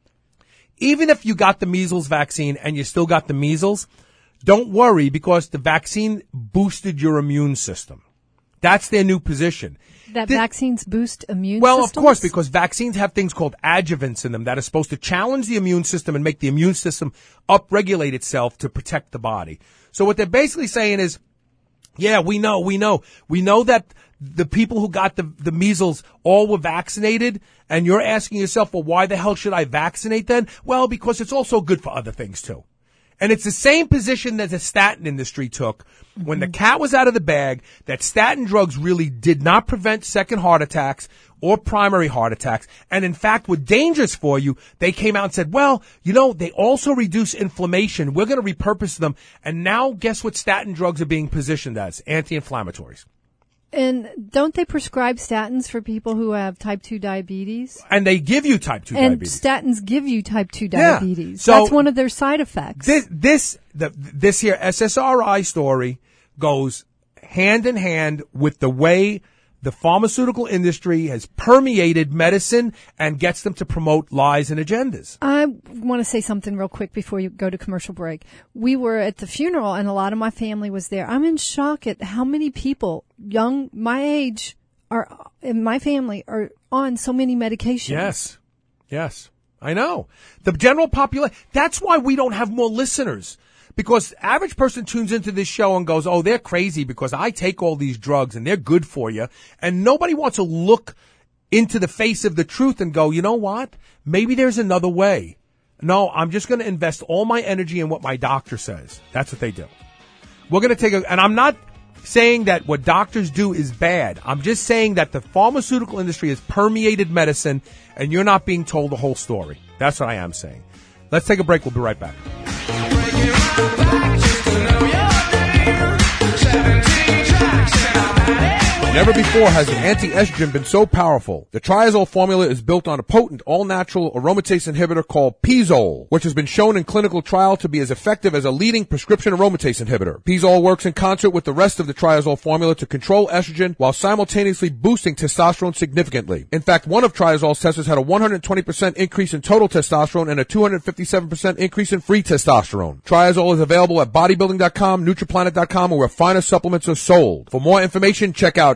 even if you got the measles vaccine and you still got the measles, don't worry, because the vaccine boosted your immune system. That's their new position. That The- vaccines boost immune Well, systems? of course, because vaccines have things called adjuvants in them that are supposed to challenge the immune system and make the immune system upregulate itself to protect the body. So what they're basically saying is, yeah, we know, we know. We know that the people who got the, the measles all were vaccinated, and you're asking yourself, well, why the hell should I vaccinate then? Well, because it's also good for other things, too. And it's the same position that the statin industry took when the cat was out of the bag, that statin drugs really did not prevent second heart attacks or primary heart attacks, and in fact were dangerous for you. They came out and said, well, you know, they also reduce inflammation. We're going to repurpose them. And now guess what statin drugs are being positioned as? Anti-inflammatories. And don't they prescribe statins for people who have type two diabetes? And they give you type two And diabetes. statins give you type two Yeah. diabetes. So- That's one of their side effects. This, this, the, this here S S R I story goes hand in hand with the way the pharmaceutical industry has permeated medicine and gets them to promote lies and agendas. I want to say something real quick before you go to commercial break. We were at the funeral and a lot of my family was there. I'm in shock at how many people, young, my age, are in my family are on so many medications. Yes. Yes. I know. The general population, that's why we don't have more listeners. Because average person tunes into this show and goes, oh, they're crazy because I take all these drugs and they're good for you. And nobody wants to look into the face of the truth and go, you know what? Maybe there's another way. No, I'm just going to invest all my energy in what my doctor says. That's what they do. We're going to take a, and I'm not saying that what doctors do is bad. I'm just saying that the pharmaceutical industry has permeated medicine and you're not being told the whole story. That's what I am saying. Let's take a break. We'll be right back. Never before has an anti-estrogen been so powerful. The Triazole formula is built on a potent, all-natural aromatase inhibitor called Pizole, which has been shown in clinical trial to be as effective as a leading prescription aromatase inhibitor. Pizole works in concert with the rest of the Triazole formula to control estrogen while simultaneously boosting testosterone significantly. In fact, one of Triazole's testers had a one hundred twenty percent increase in total testosterone and a two hundred fifty-seven percent increase in free testosterone. Triazole is available at bodybuilding dot com, Nutriplanet dot com, or where finer supplements are sold. For more information, check out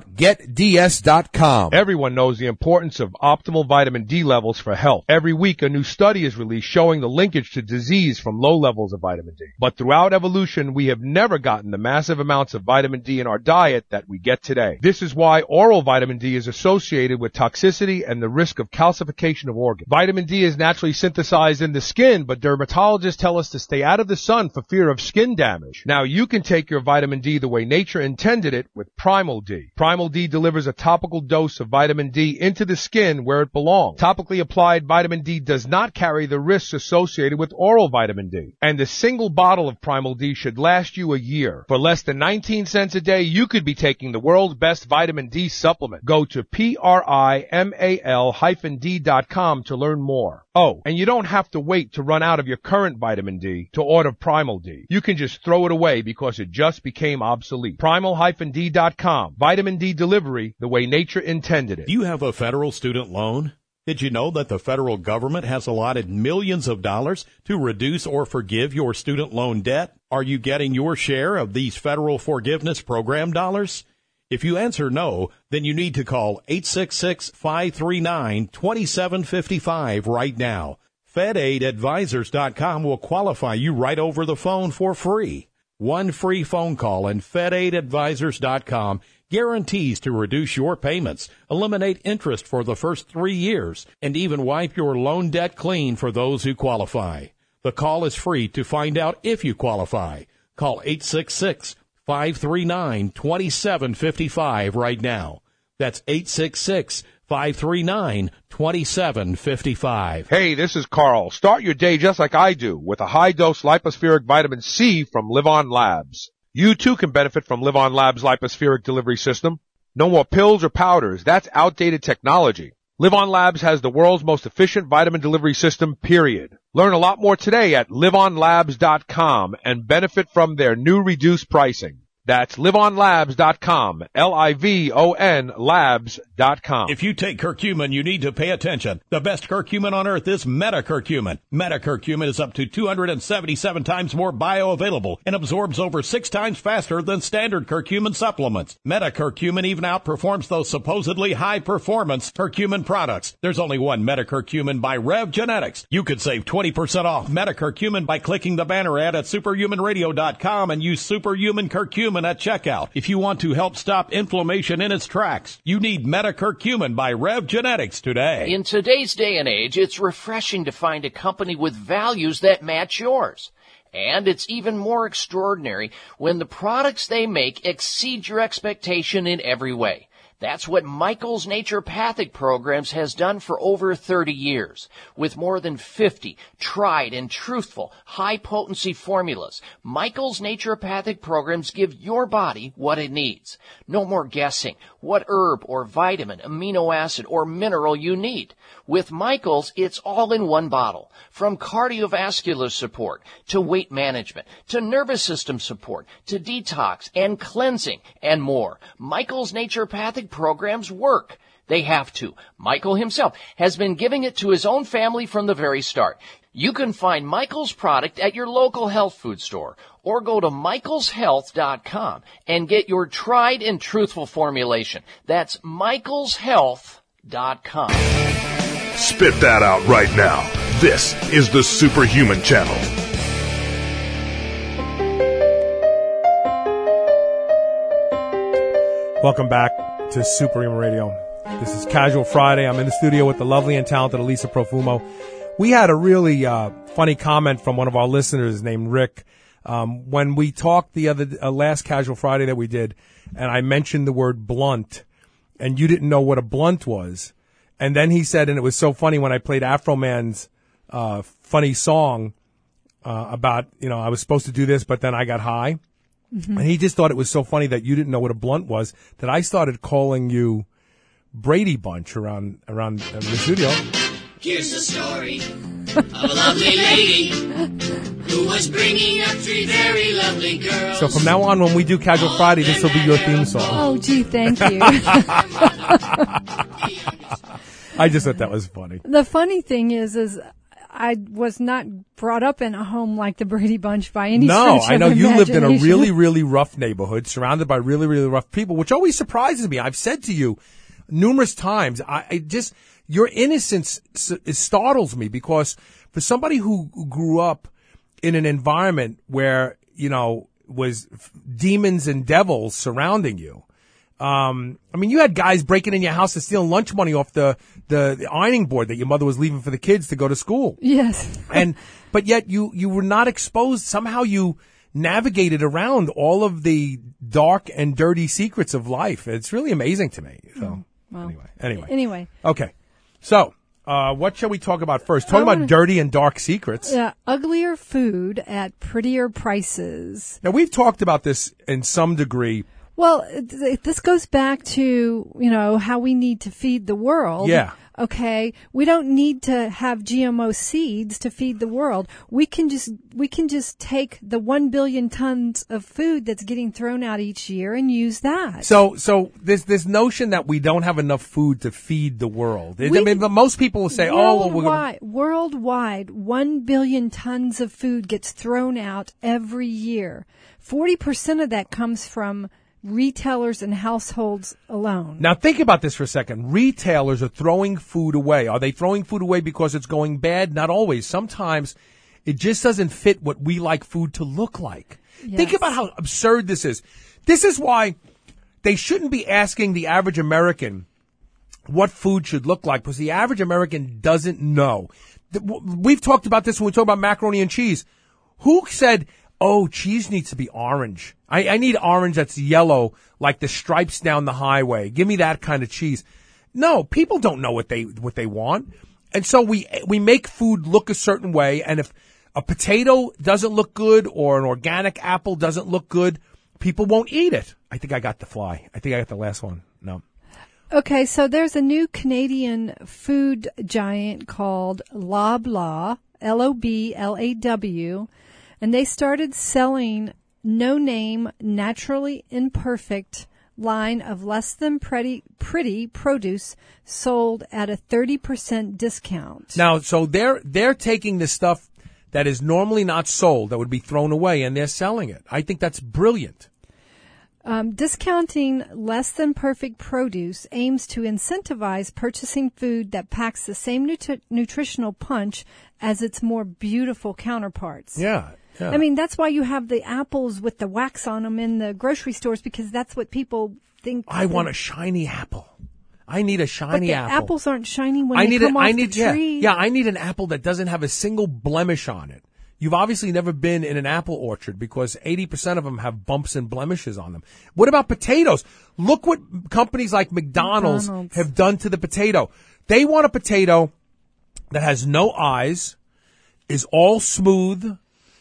dot get d s dot com. Everyone knows the importance of optimal vitamin D levels for health. Every week, a new study is released showing the linkage to disease from low levels of vitamin D. But throughout evolution, we have never gotten the massive amounts of vitamin D in our diet that we get today. This is why oral vitamin D is associated with toxicity and the risk of calcification of organs. Vitamin D is naturally synthesized in the skin, but dermatologists tell us to stay out of the sun for fear of skin damage. Now, you can take your vitamin D the way nature intended it with Primal D. Primal D delivers a topical dose of vitamin D into the skin where it belongs. Topically applied vitamin D does not carry the risks associated with oral vitamin D. And a single bottle of Primal D should last you a year. For less than nineteen cents a day, you could be taking the world's best vitamin D supplement. Go to P R I M A L hyphen D dot com to learn more. Oh, and you don't have to wait to run out of your current vitamin D to order Primal D. You can just throw it away because it just became obsolete. Primal D dot com. Vitamin D delivery the way nature intended it. Do you have a federal student loan? Did you know that the federal government has allotted millions of dollars to reduce or forgive your student loan debt? Are you getting your share of these federal forgiveness program dollars? If you answer no, then you need to call eight six six, five three nine, two seven five five right now. Fed Aid Advisors dot com will qualify you right over the phone for free. One free phone call and Fed Aid Advisors dot com guarantees to reduce your payments, eliminate interest for the first three years, and even wipe your loan debt clean for those who qualify. The call is free to find out if you qualify. Call eight six six, five three nine, two seven five five right now. That's eight six six, five three nine, two seven five five. Hey, this is Carl. Start your day just like I do with a high-dose lipospheric vitamin C from Live On Labs. You too can benefit from Live On Labs' lipospheric delivery system. No more pills or powders. That's outdated technology. Live On Labs has the world's most efficient vitamin delivery system, period. Learn a lot more today at live on labs dot com and benefit from their new reduced pricing. That's live on labs dot com, L I V O N labs dot com. If you take curcumin, you need to pay attention. The best curcumin on earth is metacurcumin. Metacurcumin is up to two hundred seventy-seven times more bioavailable and absorbs over six times faster than standard curcumin supplements. Metacurcumin even outperforms those supposedly high-performance curcumin products. There's only one metacurcumin by Rev Genetics. You could save twenty percent off metacurcumin by clicking the banner ad at superhuman radio dot com and use superhuman curcumin at checkout. If you want to help stop inflammation in its tracks, you need Metacurcumin by Rev Genetics today. In today's day and age, it's refreshing to find a company with values that match yours. And it's even more extraordinary when the products they make exceed your expectation in every way. That's what Michael's Naturopathic Programs has done for over thirty years. With more than fifty tried and truthful, high-potency formulas, Michael's Naturopathic Programs give your body what it needs. No more guessing what herb or vitamin, amino acid, or mineral you need. With Michael's, it's all in one bottle. From cardiovascular support, to weight management, to nervous system support, to detox and cleansing, and more. Michael's Naturopathic Programs work. They have to. Michael himself has been giving it to his own family from the very start. You can find Michael's product at your local health food store or go to michaels health dot com and get your tried and truthful formulation. That's michaels health dot com. Spit that out right now. This is the Superhuman Channel. Welcome back to Superhuman Radio. This is Casual Friday. I'm in the studio with the lovely and talented Elisa Profumo. We had a really uh, funny comment from one of our listeners named Rick um, when we talked the other uh, last Casual Friday that we did, and I mentioned the word blunt, and you didn't know what a blunt was. And then he said, and it was so funny when I played Afro Man's uh, funny song uh, about, you know, I was supposed to do this, but then I got high. Mm-hmm. And he just thought it was so funny that you didn't know what a blunt was that I started calling you Brady Bunch around around uh, the studio. Here's the story of a lovely lady who was bringing up three very lovely girls. So from now on, when we do Casual Friday, this will be your theme song. Oh, gee, thank you. I just thought that was funny. The funny thing is, is I was not brought up in a home like the Brady Bunch by any No, stretch I know of you lived in a imagination. really, really rough neighborhood, surrounded by really, really rough people, which always surprises me. I've said to you numerous times, I, I just your innocence s- it startles me, because for somebody who grew up in an environment where, you know, was f- demons and devils surrounding you. Um, I mean, you had guys breaking in your house and stealing lunch money off the, the, the ironing board that your mother was leaving for the kids to go to school. Yes. And, but yet you, you were not exposed. Somehow you navigated around all of the dark and dirty secrets of life. It's really amazing to me. So Oh, well, anyway, anyway, Anyway. okay. So, uh, what shall we talk about first? Talk I about wanna- dirty and dark secrets. Uh, uglier food at prettier prices. Now, we've talked about this in some degree. Well, th- this goes back to, you know, how we need to feed the world. Yeah. Okay. We don't need to have G M O seeds to feed the world. We can just, we can just take the one billion tons of food that's getting thrown out each year and use that. So, so this this notion that we don't have enough food to feed the world. I We- mean, but most people will say, "Oh, well, we're gonna, worldwide, worldwide, one billion tons of food gets thrown out every year. Forty percent of that comes from retailers and households alone. Now think about this for a second. Retailers are throwing food away. Are they throwing food away because it's going bad? Not always. Sometimes it just doesn't fit what we like food to look like. Think Yes. about how absurd this is. This is why they shouldn't be asking the average American what food should look like, because the average American doesn't know. The- w- We've talked about this when we talk about macaroni and cheese. Who said, oh, cheese needs to be orange? I, I need orange that's yellow, like the stripes down the highway. Give me that kind of cheese. No, people don't know what they what they want, and so we we make food look a certain way. And if a potato doesn't look good or an organic apple doesn't look good, people won't eat it. I think I got the fly. I think I got the last one. No. Okay, so there's a new Canadian food giant called Loblaw, L O B L A W, and they started selling no-name, naturally imperfect line of less than pretty, pretty produce sold at a thirty percent discount. Now, so they're they're taking the stuff that is normally not sold, that would be thrown away, and they're selling it. I think that's brilliant. Um, discounting less than perfect produce aims to incentivize purchasing food that packs the same nutri- nutritional punch as its more beautiful counterparts. Yeah, yeah. I mean, that's why you have the apples with the wax on them in the grocery stores, because that's what people think. I want a shiny apple. I need a But shiny the apple. apples aren't shiny when I they need come a, off I need, the yeah, tree. yeah, I need an apple that doesn't have a single blemish on it. You've obviously never been in an apple orchard, because eighty percent of them have bumps and blemishes on them. What about potatoes? Look what companies like McDonald's, McDonald's. have done to the potato. They want a potato that has no eyes, is all smooth,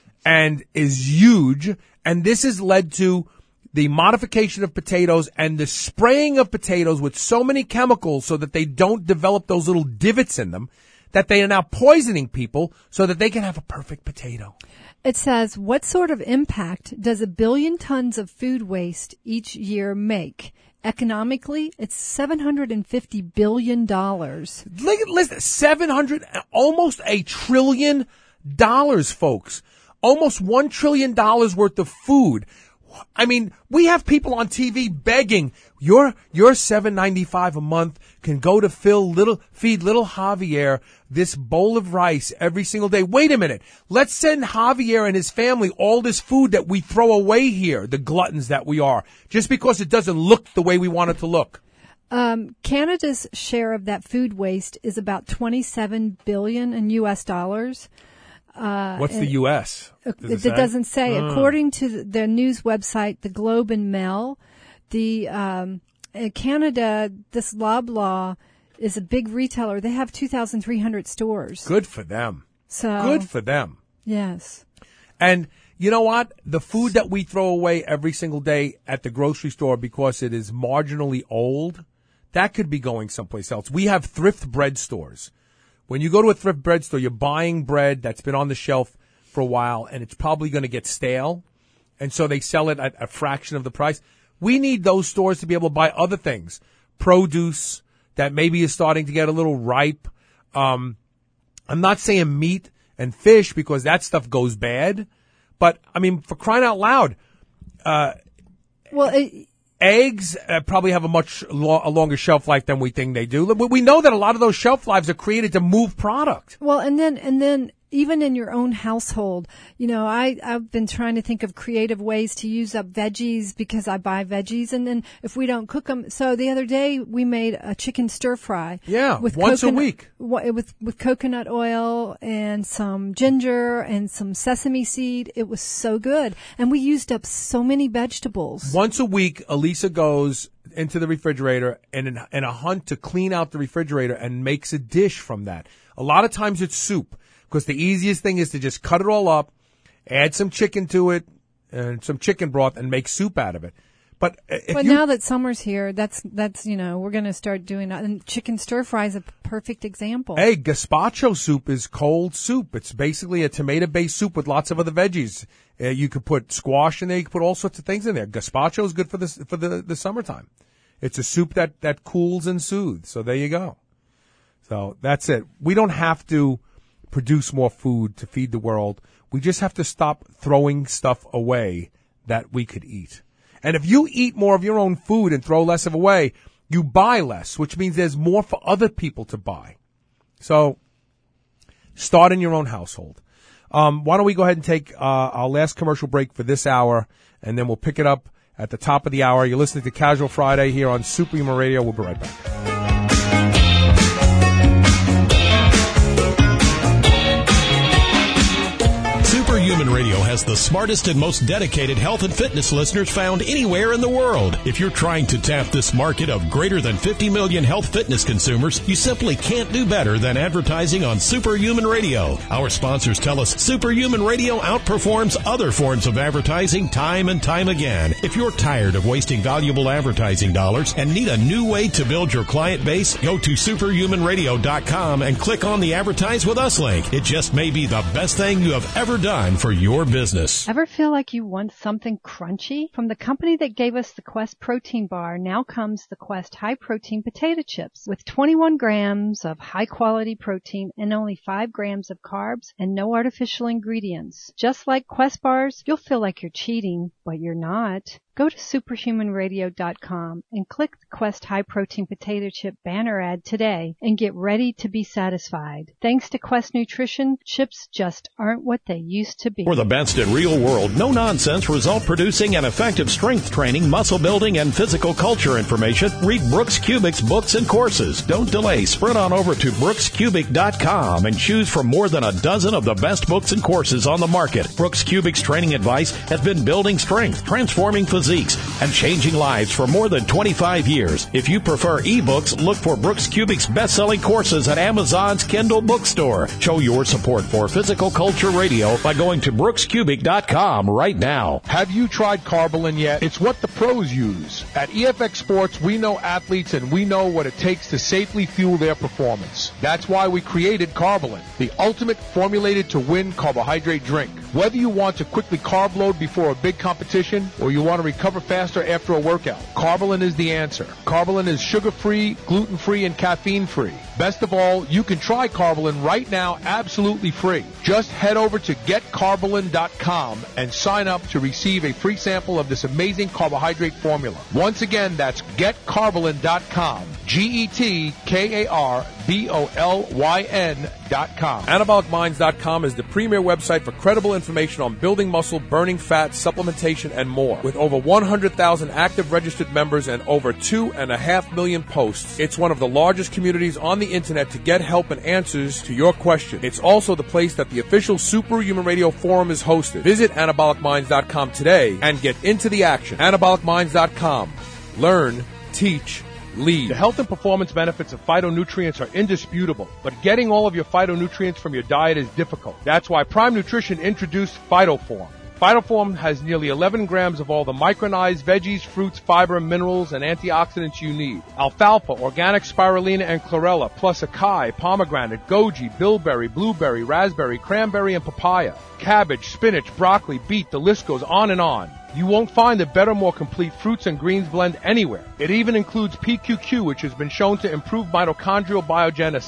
and is huge. And this has led to the modification of potatoes and the spraying of potatoes with so many chemicals so that they don't develop those little divots in them, that they are now poisoning people so that they can have a perfect potato. It says, what sort of impact does a billion tons of food waste each year make? Economically, it's seven hundred fifty billion dollars. Look at listen, seven hundred, almost a trillion dollars, folks. Almost one trillion dollars worth of food. I mean, we have people on T V begging, your your seven ninety-five a month can go to fill little feed little Javier this bowl of rice every single day. Wait a minute. Let's send Javier and his family all this food that we throw away here, the gluttons that we are, just because it doesn't look the way we want it to look. Um, Canada's share of that food waste is about twenty-seven billion in U S dollars. Uh, What's the U S? Does It, it say? doesn't say. Mm. According to the, the news website, the Globe and Mail, the um, uh, Canada, this Loblaw is a big retailer. They have two thousand three hundred stores. Good for them. So Good for them. yes. And you know what? The food that we throw away every single day at the grocery store because it is marginally old, that could be going someplace else. We have thrift bread stores. When you go to a thrift bread store, you're buying bread that's been on the shelf for a while, and it's probably going to get stale. And so they sell it at a fraction of the price. We need those stores to be able to buy other things. Produce that maybe is starting to get a little ripe. Um, I'm not saying meat and fish because that stuff goes bad, but I mean, for crying out loud, uh, well, it, eggs uh, probably have a much lo- a longer shelf life than we think they do. We know that a lot of those shelf lives are created to move product. Well, and then and then even in your own household, you know, I I've been trying to think of creative ways to use up veggies because I buy veggies, and then if we don't cook them, so the other day we made a chicken stir fry. Yeah, with once coconut, a week. With with coconut oil and some ginger and some sesame seed. It was so good, and we used up so many vegetables. Once a week, Elisa goes into the refrigerator and in, in a hunt to clean out the refrigerator and makes a dish from that. A lot of times it's soup. Because the easiest thing is to just cut it all up, add some chicken to it, and some chicken broth, and make soup out of it. But if but you, now that summer's here, that's that's you know we're going to start doing that. And chicken stir fry is a perfect example. Hey, gazpacho soup is cold soup. It's basically a tomato-based soup with lots of other veggies. Uh, you could put squash in there. You could put all sorts of things in there. Gazpacho is good for the for the, the summertime. It's a soup that that cools and soothes. So there you go. So that's it. We don't have to produce more food to feed the world. We just have to stop throwing stuff away that we could eat. And if you eat more of your own food and throw less of away, you buy less, which means there's more for other people to buy. So start in your own household. Um, why don't we go ahead and take uh, our last commercial break for this hour, and then we'll pick it up at the top of the hour. You're listening to Casual Friday here on Superhuman Radio. We'll be right back. Superhuman Radio has the smartest and most dedicated health and fitness listeners found anywhere in the world. If you're trying to tap this market of greater than fifty million health fitness consumers, you simply can't do better than advertising on Superhuman Radio. Our sponsors tell us Superhuman Radio outperforms other forms of advertising time and time again. If you're tired of wasting valuable advertising dollars and need a new way to build your client base, go to superhuman radio dot com and click on the Advertise With Us link. It just may be the best thing you have ever done for your business. Ever feel like you want something crunchy? From the company that gave us the Quest protein bar, now comes the Quest high protein potato chips with twenty-one grams of high quality protein and only five grams of carbs and no artificial ingredients. Just like Quest bars, you'll feel like you're cheating, but you're not. Go to superhuman radio dot com and click the Quest High Protein Potato Chip banner ad today and get ready to be satisfied. Thanks to Quest Nutrition, chips just aren't what they used to be. For the best in real world, no nonsense, result producing and effective strength training, muscle building, and physical culture information, read Brooks Kubic's books and courses. Don't delay. Sprint on over to brooks cubic dot com and choose from more than a dozen of the best books and courses on the market. Brooks Kubic's training advice has been building strength, transforming physiques, and changing lives for more than twenty-five years. If you prefer ebooks, look for Brooks Kubic's best-selling courses at Amazon's Kindle bookstore. Show your support for Physical Culture Radio by going to brooks cubic dot com right now. Have you tried Carbolin yet? It's what the pros use. At E F X Sports, we know athletes and we know what it takes to safely fuel their performance. That's why we created Carbolin, the ultimate formulated to win carbohydrate drink. Whether you want to quickly carb load before a big competition or you want to recover faster after a workout, Carbolin is the answer. Carbolin is sugar-free, gluten-free, and caffeine-free. Best of all, you can try Carbolin right now absolutely free. Just head over to get carbolin dot com and sign up to receive a free sample of this amazing carbohydrate formula. Once again, that's get carbolin dot com. G E T K A R B O L Y N dot com. anabolic minds dot com is the premier website for credible information on building muscle, burning fat, supplementation, and more. With over one hundred thousand active registered members and over two and a half million posts, it's one of the largest communities on the internet to get help and answers to your questions. It's also the place that the official Superhuman Radio Forum is hosted. Visit anabolic minds dot com today and get into the action. anabolic minds dot com. Learn, teach, lead. The health and performance benefits of phytonutrients are indisputable, but getting all of your phytonutrients from your diet is difficult. That's why Prime Nutrition introduced PhytoForm. PhytoForm has nearly eleven grams of all the micronized veggies, fruits, fiber, minerals, and antioxidants you need. Alfalfa, organic spirulina, and chlorella, plus acai, pomegranate, goji, bilberry, blueberry, raspberry, cranberry, and papaya. Cabbage, spinach, broccoli, beet, the list goes on and on. You won't find a better, more complete fruits and greens blend anywhere. It even includes P Q Q, which has been shown to improve mitochondrial biogenesis.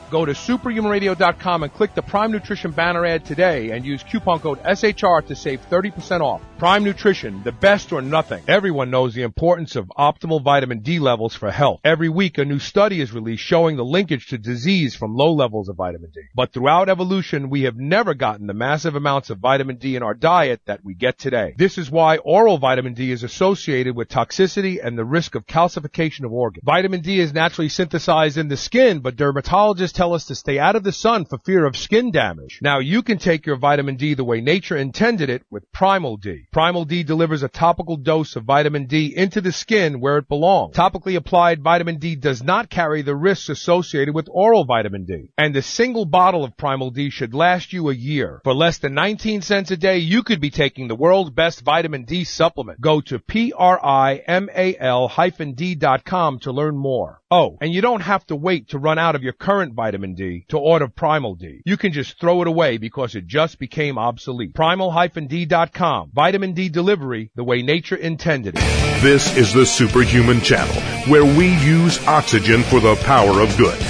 Go to superhuman radio dot com and click the Prime Nutrition banner ad today and use coupon code S H R to save thirty percent off. Prime Nutrition, the best or nothing. Everyone knows the importance of optimal vitamin D levels for health. Every week, a new study is released showing the linkage to disease from low levels of vitamin D. But throughout evolution, we have never gotten the massive amounts of vitamin D in our diet that we get today. This is why oral vitamin D is associated with toxicity and the risk of calcification of organs. Vitamin D is naturally synthesized in the skin, but dermatologists tell us to stay out of the sun for fear of skin damage. Now you can take your vitamin D the way nature intended it with Primal D. Primal D delivers a topical dose of vitamin D into the skin where it belongs. Topically applied vitamin D does not carry the risks associated with oral vitamin D. And a single bottle of Primal D should last you a year. For less than nineteen cents a day, you could be taking the world's best vitamin D supplement. Go to P R I M A L hyphen D dot com to learn more. Oh, and you don't have to wait to run out of your current vitamin D to order Primal D. You can just throw it away because it just became obsolete. Primal D dot com. Vitamin D delivery the way nature intended it. This is the Superhuman Channel, where we use oxygen for the power of good.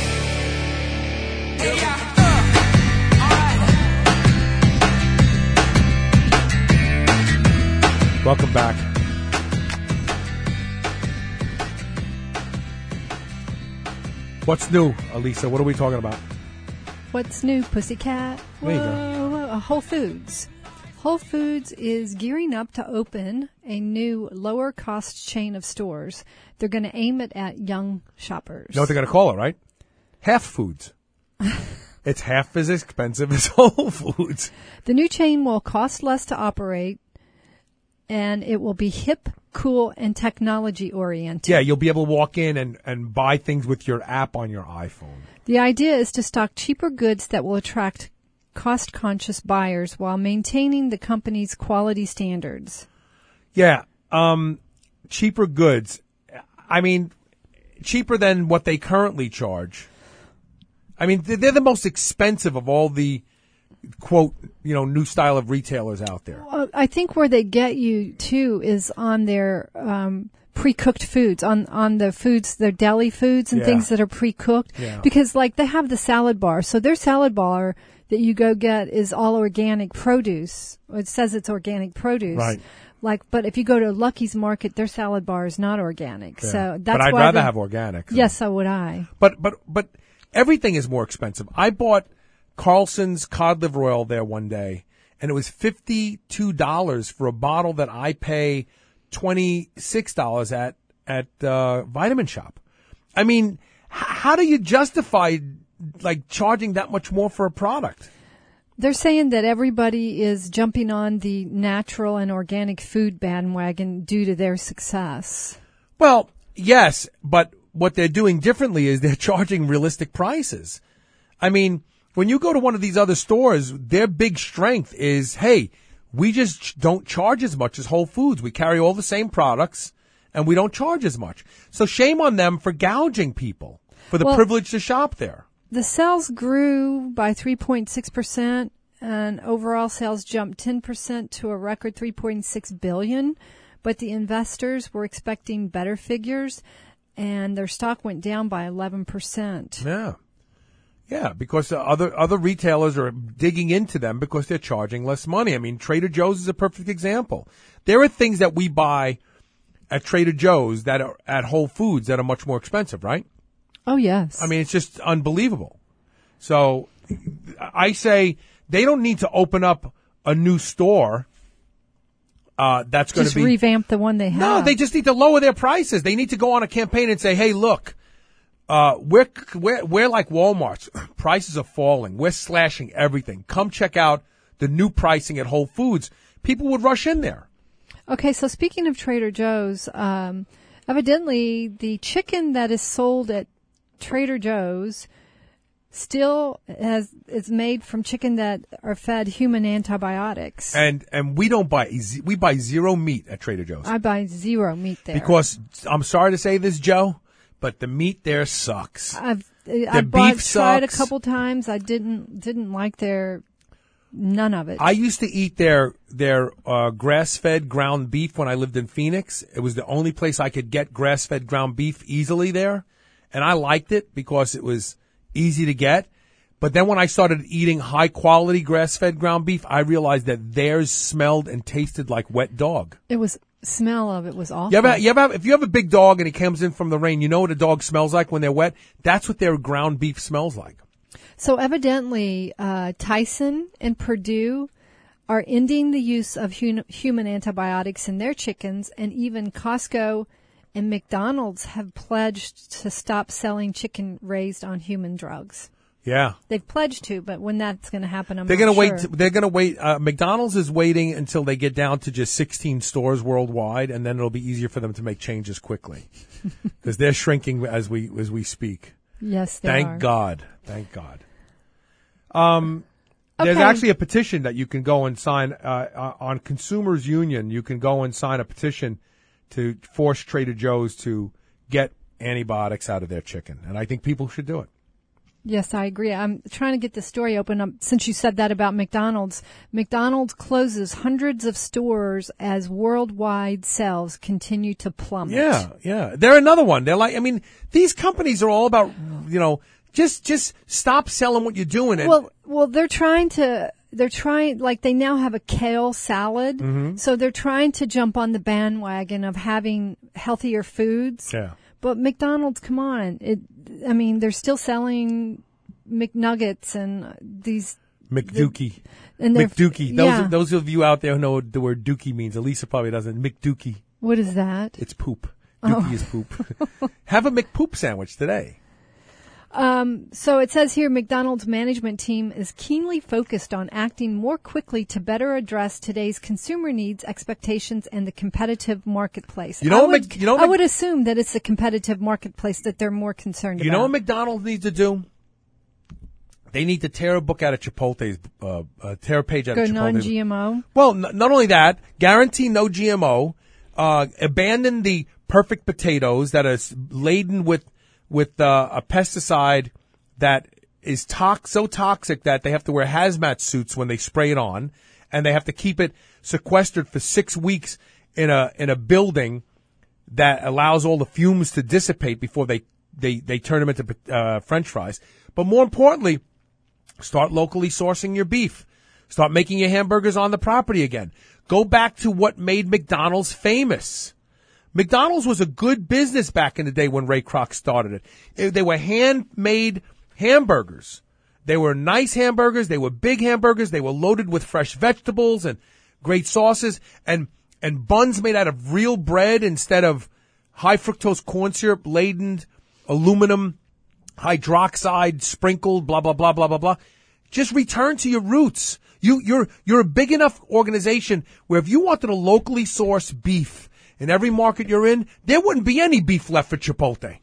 Welcome back. What's new, Elisa? What are we talking about? What's new, Pussycat? There you go. Whoa, whoa, Whole Foods. Whole Foods is gearing up to open a new lower-cost chain of stores. They're going to aim it at young shoppers. You know what they're going to call it, right? Half Foods. It's half as expensive as Whole Foods. The new chain will cost less to operate, and it will be hip, cool, and technology-oriented. Yeah, you'll be able to walk in and, and buy things with your app on your iPhone. The idea is to stock cheaper goods that will attract cost-conscious buyers while maintaining the company's quality standards. Yeah, um, cheaper goods. I mean, cheaper than what they currently charge. I mean, they're the most expensive of all the, quote, you know, new style of retailers out there. Well, I think where they get you, too, is on their um, pre-cooked foods, on, on the foods, their deli foods and Yeah. things that are pre-cooked. Yeah. Because, like, they have the salad bar. So their salad bar that you go get is all organic produce. It says it's organic produce. Right. Like, but if you go to Lucky's Market, their salad bar is not organic. Yeah. So that's but I'd why rather they- have organic. So. Yes, so would I. But but but everything is more expensive. I bought Carlson's cod liver oil there one day, and it was fifty-two dollars for a bottle that I pay twenty-six dollars at at uh, Vitamin Shop. I mean, h- how do you justify like charging that much more for a product? They're saying that everybody is jumping on the natural and organic food bandwagon due to their success. Well, yes, but what they're doing differently is they're charging realistic prices. I mean, when you go to one of these other stores, their big strength is, hey, we just don't charge as much as Whole Foods. We carry all the same products, and we don't charge as much. So shame on them for gouging people for the Well, privilege to shop there. The sales grew by three point six percent, and overall sales jumped ten percent to a record three point six billion dollars. But the investors were expecting better figures, and their stock went down by eleven percent. Yeah. Yeah, because uh, other other retailers are digging into them because they're charging less money. I mean, Trader Joe's is a perfect example. There are things that we buy at Trader Joe's that are at Whole Foods that are much more expensive, right? Oh, yes. I mean, it's just unbelievable. So I say they don't need to open up a new store uh, that's going to Just be revamp the one they have. No, they just need to lower their prices. They need to go on a campaign and say, hey, look, uh, we're, we're, we're like Walmart. Prices are falling. We're slashing everything. Come check out the new pricing at Whole Foods. People would rush in there. Okay, so speaking of Trader Joe's, um, evidently the chicken that is sold at Trader Joe's still has is made from chicken that are fed human antibiotics. And and we don't buy we buy zero meat at Trader Joe's. I buy zero meat there Because I'm sorry to say this, Joe, but the meat there sucks. I've The I bought, beef tried a sucks. couple times. I didn't didn't like their none of it. I used to eat their their uh, grass-fed ground beef when I lived in Phoenix. It was the only place I could get grass-fed ground beef easily there, and I liked it because it was easy to get. But then when I started eating high quality grass fed ground beef, I realized that theirs smelled and tasted like wet dog. It was smell of it was awful. You ever, you ever have, if you have a big dog and he comes in from the rain, you know what a dog smells like when they're wet? That's what their ground beef smells like. So evidently, uh, Tyson and Purdue are ending the use of hu- human antibiotics in their chickens, and even Costco and McDonald's have pledged to stop selling chicken raised on human drugs. Yeah. They've pledged to, but when that's going to happen, I'm they're not gonna sure. wait. They're going to wait. Uh, McDonald's is waiting until they get down to just sixteen stores worldwide, and then it'll be easier for them to make changes quickly because they're shrinking as we as we speak. Yes, they Thank are. God. Thank God. Um, there's Okay. actually a petition that you can go and sign uh, uh, on Consumers Union. You can go and sign a petition to force Trader Joe's to get antibiotics out of their chicken, and I think people should do it. Yes, I agree. I'm trying to get the story open up since you said that about McDonald's. McDonald's closes hundreds of stores as worldwide sales continue to plummet. Yeah, yeah. They're another one. They're like, I mean, these companies are all about, you know, just just stop selling what you're doing. And Well, well, they're trying to. They're trying, like they now have a kale salad, Mm-hmm. so they're trying to jump on the bandwagon of having healthier foods. yeah. But McDonald's, come on, it. I mean, they're still selling McNuggets and these. McDookie. And they're McDookie. Those yeah. those of you out there who know what the word dookie means. Elisa probably doesn't. McDookie. What is that? It's poop. Dookie Oh. is poop. Have a McPoop sandwich today. Um, so it says here, McDonald's management team is keenly focused on acting more quickly to better address today's consumer needs, expectations, and the competitive marketplace. You know I what would, Mc- you know what I Mc- would assume that it's the competitive marketplace that they're more concerned You about. know what McDonald's needs to do? They need to tear a book out of Chipotle's, uh, uh, tear a page out Go of Chipotle. non-G M O? Well, n- not only that, guarantee no G M O, uh, abandon the perfect potatoes that are s- laden with, with, uh, a pesticide that is tox- so toxic that they have to wear hazmat suits when they spray it on, and they have to keep it sequestered for six weeks in a, in a building that allows all the fumes to dissipate before they, they, they turn them into, uh, French fries. But more importantly, start locally sourcing your beef. Start making your hamburgers on the property again. Go back to what made McDonald's famous. McDonald's was a good business back in the day when Ray Kroc started it. It- They were handmade hamburgers. They were nice hamburgers. They were big hamburgers. They were loaded with fresh vegetables and great sauces and, and buns made out of real bread instead of high fructose corn syrup laden aluminum hydroxide sprinkled, blah, blah, blah, blah, blah, blah. Just return to your roots. You, you're, you're a big enough organization where if you wanted to locally source beef in every market you're in, there wouldn't be any beef left for Chipotle.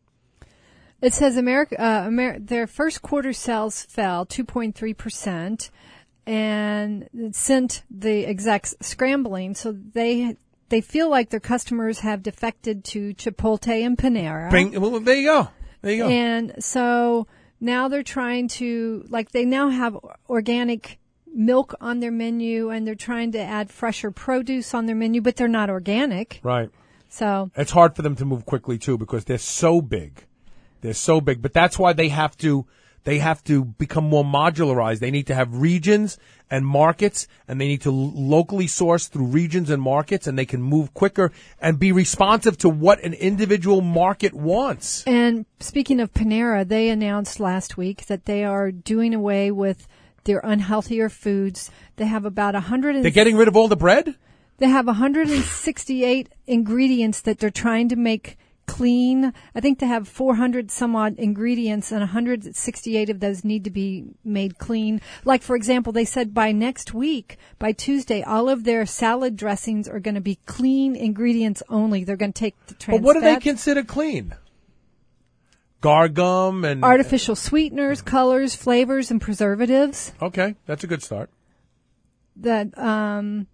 It says America, uh, Amer- their first quarter sales fell two point three percent and it sent the execs scrambling. So they they feel like their customers have defected to Chipotle and Panera. Bring, well, there you go. There you go. And so now they're trying to, like, they now have organic milk on their menu and they're trying to add fresher produce on their menu, but they're not organic. Right. So It's hard for them to move quickly too because they're so big. They're so big, but that's why they have to, they have to become more modularized. They need to have regions and markets, and they need to l- locally source through regions and markets, and they can move quicker and be responsive to what an individual market wants. And speaking of Panera, they announced last week that they are doing away with their unhealthier foods. They have about a hundred. They're getting rid of all the bread? They have one hundred sixty-eight ingredients that they're trying to make clean. I think they have four hundred some odd ingredients, and one hundred sixty-eight of those need to be made clean. Like, for example, they said by next week, by Tuesday, all of their salad dressings are going to be clean ingredients only. They're going to take the trans But what do they fat, consider clean? Gargum and artificial sweeteners, colors, flavors, and preservatives. Okay, that's a good start. That um,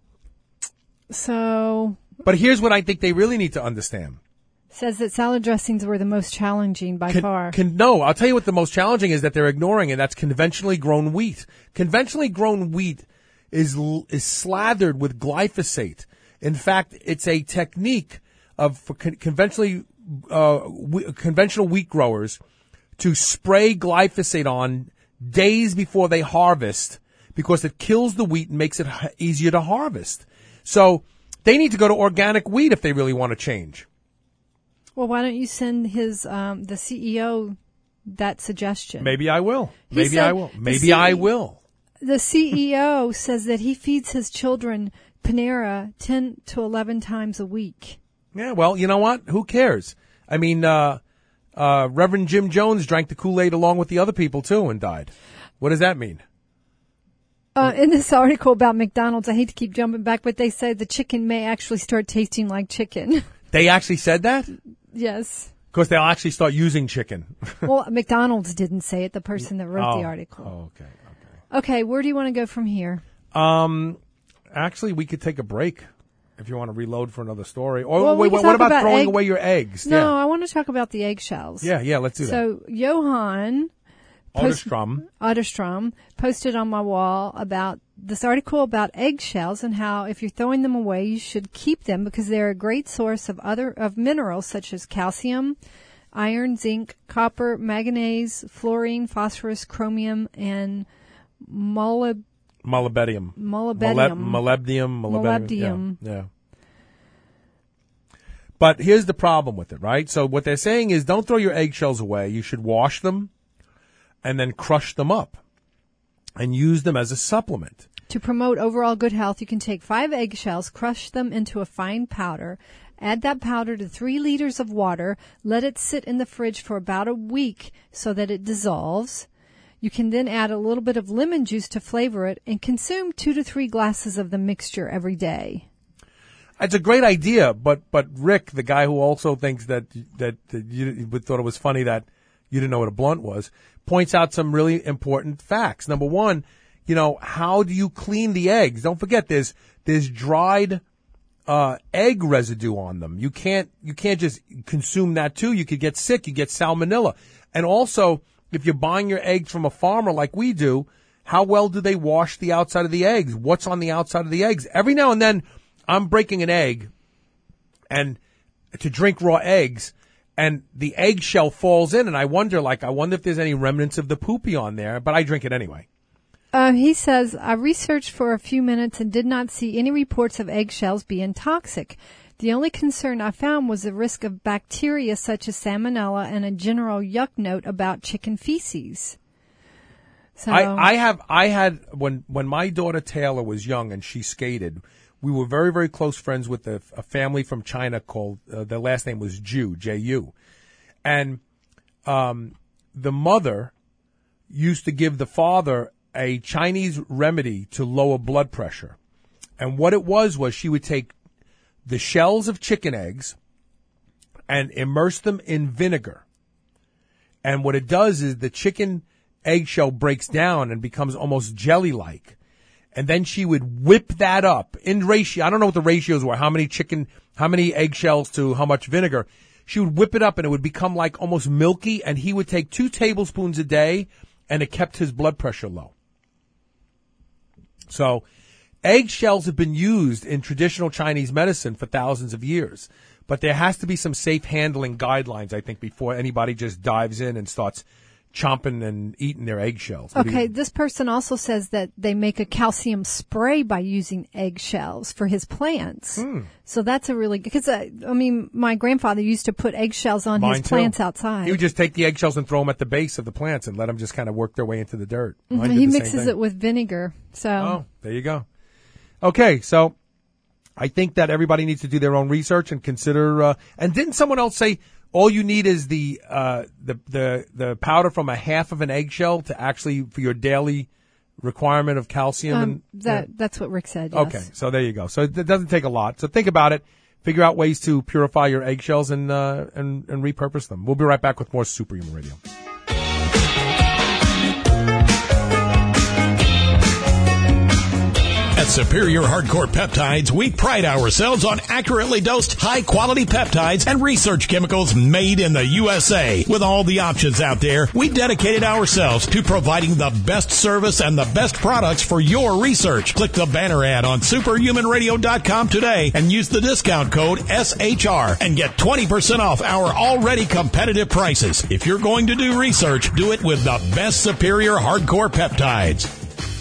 so But here's what I think they really need to understand. says that salad dressings were the most challenging by Con- far. con- no, I'll tell you what the most challenging is that they're ignoring, and that's conventionally grown wheat. Conventionally grown wheat is l- is slathered with glyphosate. In fact, it's a technique of for con- conventionally uh, w- conventional wheat growers to spray glyphosate on days before they harvest because it kills the wheat and makes it h- easier to harvest. So they need to go to organic wheat if they really want to change. Well, why don't you send his um, the C E O that suggestion? Maybe I will. He Maybe said I will. Maybe C- I will. The C E O says that he feeds his children Panera ten to eleven times a week. Yeah, well, you know what? Who cares? I mean, uh, uh, Reverend Jim Jones drank the Kool-Aid along with the other people, too, and died. What does that mean? Uh, in this article about McDonald's, I hate to keep jumping back, but they say the chicken may actually start tasting like chicken. They actually said that? Yes. Because they'll actually start using chicken. Well, McDonald's didn't say it, the person that wrote oh, the article. Oh, okay, okay. Okay, where do you want to go from here? Um, actually, we could take a break if you want to reload for another story. Or Well, we wait, can what talk about, about throwing egg- away your eggs? No, Yeah, I want to talk about the eggshells. yeah, yeah let's do that. So, Johan post- Otterstrom. Otterstrom posted on my wall about this article about eggshells and how if you're throwing them away, you should keep them because they're a great source of other of minerals such as calcium, iron, zinc, copper, manganese, fluorine, phosphorus, chromium, and molybdenum. Molybdenum. Molybdenum. Moleb- molybdenum. Molybdenum. Molybdenum. Yeah, yeah. But here's the problem with it, right? So what they're saying is don't throw your eggshells away. You should wash them and then crush them up and use them as a supplement. To promote overall good health, you can take five eggshells, crush them into a fine powder, add that powder to three liters of water, let it sit in the fridge for about a week so that it dissolves. You can then add a little bit of lemon juice to flavor it and consume two to three glasses of the mixture every day. It's a great idea, but but Rick, the guy who also thinks that that, that you thought it was funny that you didn't know what a blunt was, points out some really important facts. Number one, you know, how do you clean the eggs? Don't forget, there's there's dried uh, egg residue on them. You can't you can't just consume that too. You could get sick. You get salmonella, and also if you're buying your eggs from a farmer like we do, how well do they wash the outside of the eggs? What's on the outside of the eggs? Every now and then, I'm breaking an egg, and to drink raw eggs, and the eggshell falls in, and I wonder, like, I wonder if there's any remnants of the poopy on there, but I drink it anyway. Uh, he says, I researched for a few minutes and did not see any reports of eggshells being toxic. The only concern I found was the risk of bacteria such as salmonella and a general yuck note about chicken feces. So I, I have, I had, when, when my daughter Taylor was young and she skated, we were very, very close friends with a, a family from China called, uh, their last name was Ju, J U. And, um, the mother used to give the father a Chinese remedy to lower blood pressure. And what it was, was she would take the shells of chicken eggs and immerse them in vinegar. And what it does is the chicken eggshell breaks down and becomes almost jelly-like. And then she would whip that up in ratio. I don't know what the ratios were, how many chicken, how many eggshells to how much vinegar. She would whip it up and it would become like almost milky, and he would take two tablespoons a day, and it kept his blood pressure low. So eggshells have been used in traditional Chinese medicine for thousands of years. But there has to be some safe handling guidelines, I think, before anybody just dives in and starts chomping and eating their eggshells. What do Okay, you- this person also says that they make a calcium spray by using eggshells for his plants. Hmm. So that's a really because uh, I mean, my grandfather used to put eggshells on Mine his too. plants outside. He would just take the eggshells and throw them at the base of the plants and let them just kind of work their way into the dirt. Mine Mhm, did he the same mixes thing. it with vinegar. So Oh, there you go. Okay, so I think that everybody needs to do their own research and consider. Uh, and didn't someone else say all you need is the uh, the the the powder from a half of an eggshell to actually for your daily requirement of calcium? um, and that yeah. that's what Rick said. Yes. Okay, so there you go. So it doesn't take a lot. So think about it. Figure out ways to purify your eggshells and uh, and and repurpose them. We'll be right back with more Superhuman Radio. At Superior Hardcore Peptides, we pride ourselves on accurately dosed, high-quality peptides and research chemicals made in the U S A. With all the options out there, we dedicated ourselves to providing the best service and the best products for your research. Click the banner ad on superhuman radio dot com today and use the discount code S H R and get twenty percent off our already competitive prices. If you're going to do research, do it with the best Superior Hardcore Peptides.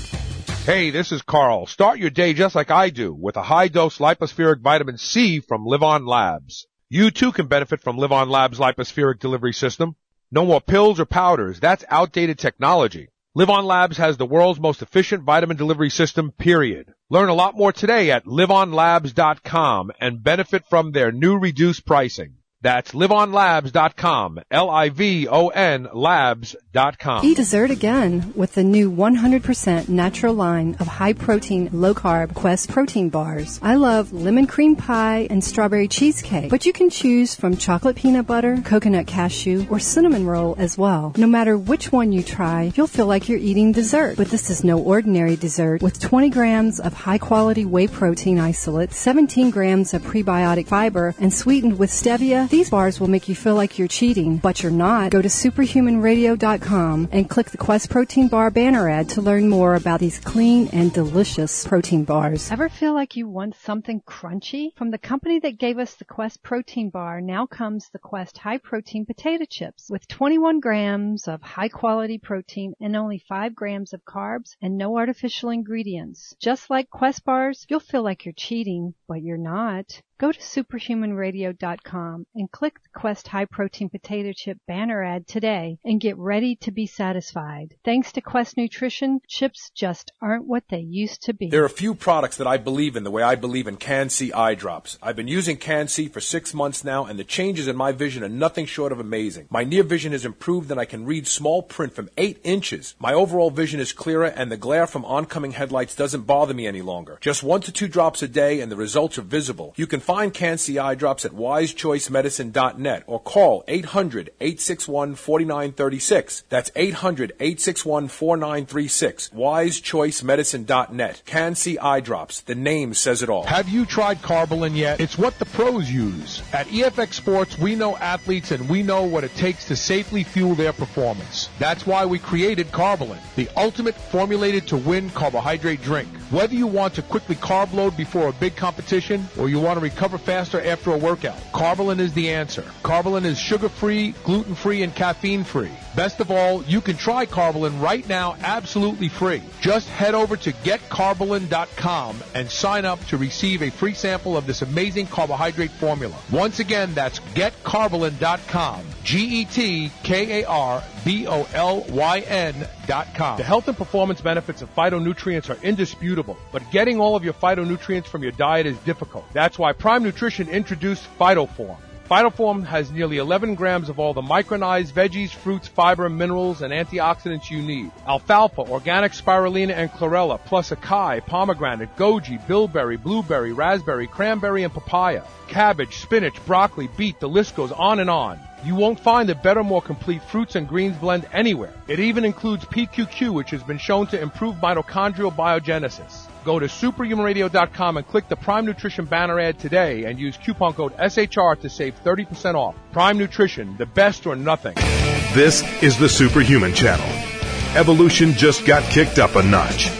Hey, this is Carl. Start your day just like I do with a high-dose lipospheric vitamin C from Live On Labs. You too can benefit from Live On Labs' lipospheric delivery system. No more pills or powders. That's outdated technology. Live On Labs has the world's most efficient vitamin delivery system, period. Learn a lot more today at live on labs dot com and benefit from their new reduced pricing. That's live on labs dot com, L I V O N labs dot com. Eat dessert again with the new one hundred percent natural line of high-protein, low-carb Quest protein bars. I love lemon cream pie and strawberry cheesecake, but you can choose from chocolate peanut butter, coconut cashew, or cinnamon roll as well. No matter which one you try, you'll feel like you're eating dessert. But this is no ordinary dessert. With twenty grams of high-quality whey protein isolate, seventeen grams of prebiotic fiber, and sweetened with stevia, these bars will make you feel like you're cheating, but you're not. Go to superhuman radio dot com and click the Quest Protein Bar banner ad to learn more about these clean and delicious protein bars. Ever feel like you want something crunchy? From the company that gave us the Quest Protein Bar, now comes the Quest High Protein Potato Chips with twenty-one grams of high-quality protein and only five grams of carbs and no artificial ingredients. Just like Quest bars, you'll feel like you're cheating, but you're not. Go to superhuman radio dot com and click the Quest High Protein Potato Chip banner ad today and get ready to be satisfied. Thanks to Quest Nutrition, chips just aren't what they used to be. There are a few products that I believe in the way I believe in Can-C eye drops. I've been using Can-C for six months now, and the changes in my vision are nothing short of amazing. My near vision has improved, and I can read small print from eight inches. My overall vision is clearer, and the glare from oncoming headlights doesn't bother me any longer. Just one to two drops a day, and the results are visible. You can find Can-C eye drops at wise choice medicine dot net or call eight hundred, eight six one, four nine three six. That's eight hundred, eight six one, four nine three six. wise choice medicine dot net. Can-C eye drops. The name says it all. Have you tried Carbolin yet? It's what the pros use. At E F X Sports, we know athletes and we know what it takes to safely fuel their performance. That's why we created Carbolin, the ultimate formulated to win carbohydrate drink. Whether you want to quickly carb load before a big competition or you want to recover faster after a workout, Carbolin is the answer. Carbolin is sugar-free, gluten-free, and caffeine-free. Best of all, you can try Carbolin right now absolutely free. Just head over to get carbolin dot com and sign up to receive a free sample of this amazing carbohydrate formula. Once again, that's get carbolin dot com. G E T K A R B O L Y N dot com. The health and performance benefits of phytonutrients are indisputable, but getting all of your phytonutrients from your diet is difficult. That's why Prime Nutrition introduced PhytoForm. PhytoForm has nearly eleven grams of all the micronized veggies, fruits, fiber, minerals, and antioxidants you need. Alfalfa, organic spirulina, and chlorella, plus acai, pomegranate, goji, bilberry, blueberry, raspberry, cranberry, and papaya. Cabbage, spinach, broccoli, beet, the list goes on and on. You won't find a better, more complete fruits and greens blend anywhere. It even includes P Q Q, which has been shown to improve mitochondrial biogenesis. Go to superhuman radio dot com and click the Prime Nutrition banner ad today and use coupon code S H R to save thirty percent off. Prime Nutrition, the best or nothing. This is the Superhuman Channel. Evolution just got kicked up a notch.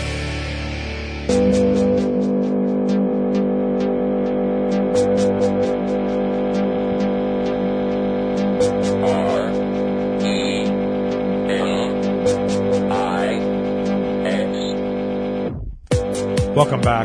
Welcome back.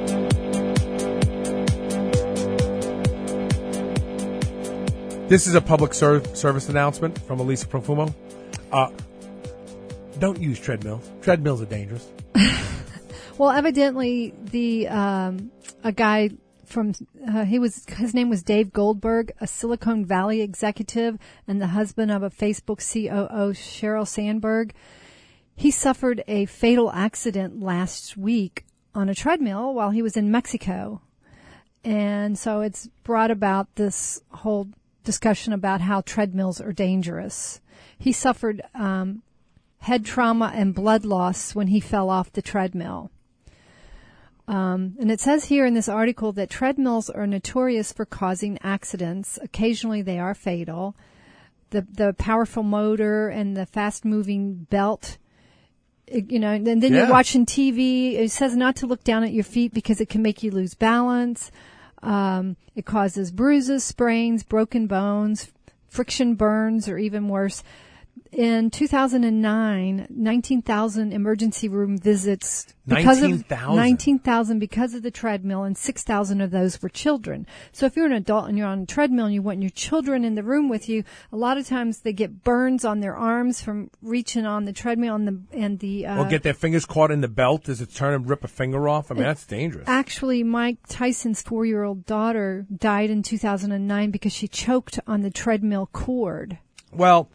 This is a public ser- service announcement from Elisa Profumo. Uh, don't use treadmills. Treadmills are dangerous. Well, evidently, the um, a guy from uh, he was his name was Dave Goldberg, a Silicon Valley executive and the husband of a Facebook C O O, Sheryl Sandberg. He suffered a fatal accident last week on a treadmill while he was in Mexico. And so it's brought about this whole discussion about how treadmills are dangerous. He suffered um, head trauma and blood loss when he fell off the treadmill. Um, and it says here in this article that treadmills are notorious for causing accidents. Occasionally they are fatal. The the powerful motor and the fast-moving belt, it, you know, and then Yeah. you're watching T V. It says not to look down at your feet because it can make you lose balance. Um, it causes bruises, sprains, broken bones, friction burns, or even worse. In two thousand nine, nineteen thousand emergency room visits because nineteen of thousand nineteen thousand because of the treadmill, and six thousand of those were children. So if you're an adult and you're on a treadmill and you want your children in the room with you, a lot of times they get burns on their arms from reaching on the treadmill and the and the uh, Or get their fingers caught in the belt as it turn and rip a finger off. I mean, that's dangerous. Actually, Mike Tyson's four-year-old daughter died in two thousand nine because she choked on the treadmill cord. Well,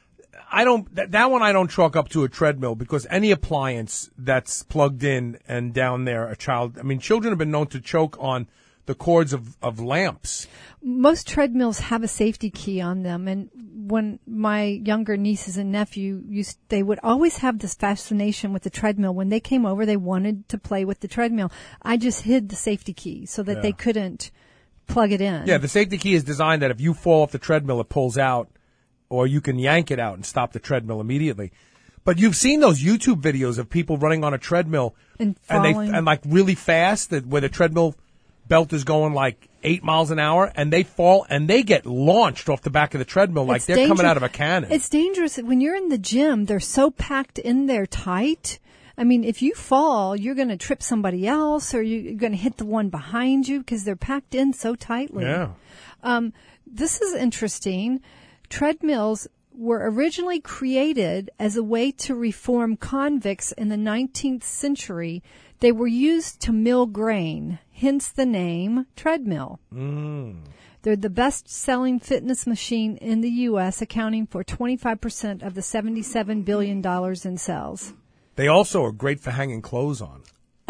I don't, that, that one I don't chalk up to a treadmill because any appliance that's plugged in and down there, a child, I mean, children have been known to choke on the cords of, of lamps. Most treadmills have a safety key on them, and when my younger nieces and nephew used, they would always have this fascination with the treadmill. When they came over, they wanted to play with the treadmill. I just hid the safety key so that Yeah. they couldn't plug it in. Yeah, the safety key is designed that if you fall off the treadmill, it pulls out, or you can yank it out and stop the treadmill immediately. But you've seen those YouTube videos of people running on a treadmill And and they falling. and like really fast, that where the treadmill belt is going like eight miles an hour, and they fall and they get launched off the back of the treadmill like It's they're coming danger- out of a cannon. It's dangerous when you're in the gym. They're so packed in there tight. I mean, if you fall, you're going to trip somebody else, or you're going to hit the one behind you because they're packed in so tightly. Yeah. Um, this is interesting. Treadmills were originally created as a way to reform convicts in the nineteenth century. They were used to mill grain, hence the name treadmill. Mm. They're the best-selling fitness machine in the U S, accounting for twenty-five percent of the seventy-seven billion dollars in sales. They also are great for hanging clothes on.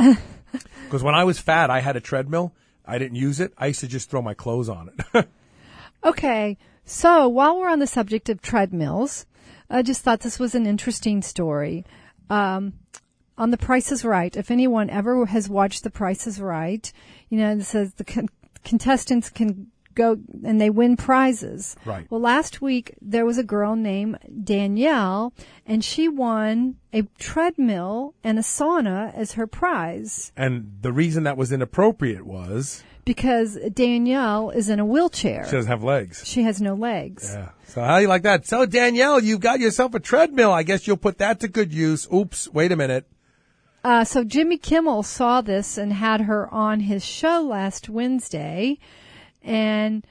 Because when I was fat, I had a treadmill. I didn't use it. I used to just throw my clothes on it. Okay, so while we're on the subject of treadmills, I just thought this was an interesting story. Um, on The Price is Right, if anyone ever has watched The Price is Right, you know, it says the con- contestants can go and they win prizes. Right. Well, last week there was a girl named Danielle, and she won a treadmill and a sauna as her prize And the reason that was inappropriate was because Danielle is in a wheelchair. she doesn't have legs. She has no legs. Yeah. So how do you like that? So Danielle, you've got yourself a treadmill. I guess you'll put that to good use. Oops, wait a minute. Uh, so Jimmy Kimmel saw this and had her on his show last Wednesday, and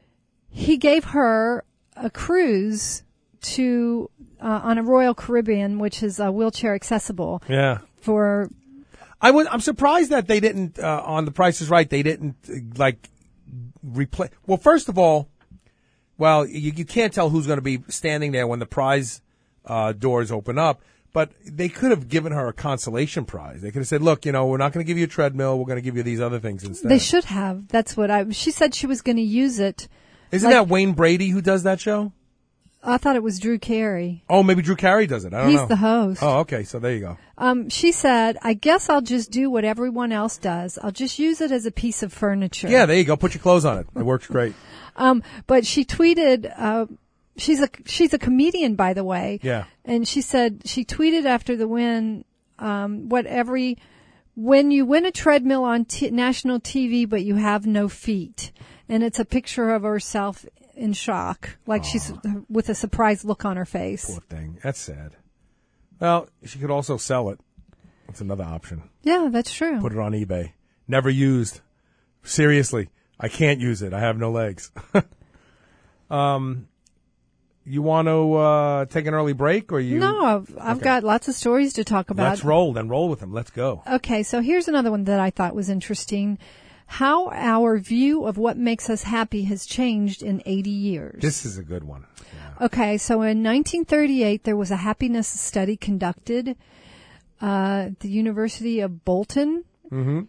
he gave her a cruise to uh, on a Royal Caribbean, which is uh, wheelchair accessible. Yeah. For I was, I'm surprised that they didn't, uh, on The Price is Right, they didn't, uh, like, replace. Well, first of all, well, you, you can't tell who's going to be standing there when the prize uh, doors open up, but they could have given her a consolation prize. They could have said, look, you know, we're not going to give you a treadmill. We're going to give you these other things instead. they should have. That's what I. She said she was going to use it. Isn't like- that Wayne Brady who does that show? I thought it was Drew Carey. Oh, maybe Drew Carey does it. I don't He's know. the host. Oh, okay. So there you go. Um, she said, "I guess I'll just do what everyone else does. I'll just use it as a piece of furniture." Yeah, there you go. Put your clothes on it. It works great. Um, but she tweeted, uh, she's a, she's a comedian, by the way. Yeah. And she said, she tweeted after the win, um, what every, when you win a treadmill on t- national T V, but you have no feet. And it's a picture of herself in shock, like she's with a surprised look on her face. Poor thing. That's sad. Well, she could also sell it. That's another option. Yeah, that's true. Put it on eBay. Never used. Seriously, I can't use it. I have no legs. um, you want to uh, take an early break, or you? No, I've, I've Okay. got lots of stories to talk about. Let's roll. Then roll with them. Let's go. Okay, so here's another one that I thought was interesting. How our view of what makes us happy has changed in eighty years. This is a good one. Yeah. Okay, so in nineteen thirty-eight, there was a happiness study conducted uh, at the University of Bolton. Mm-hmm.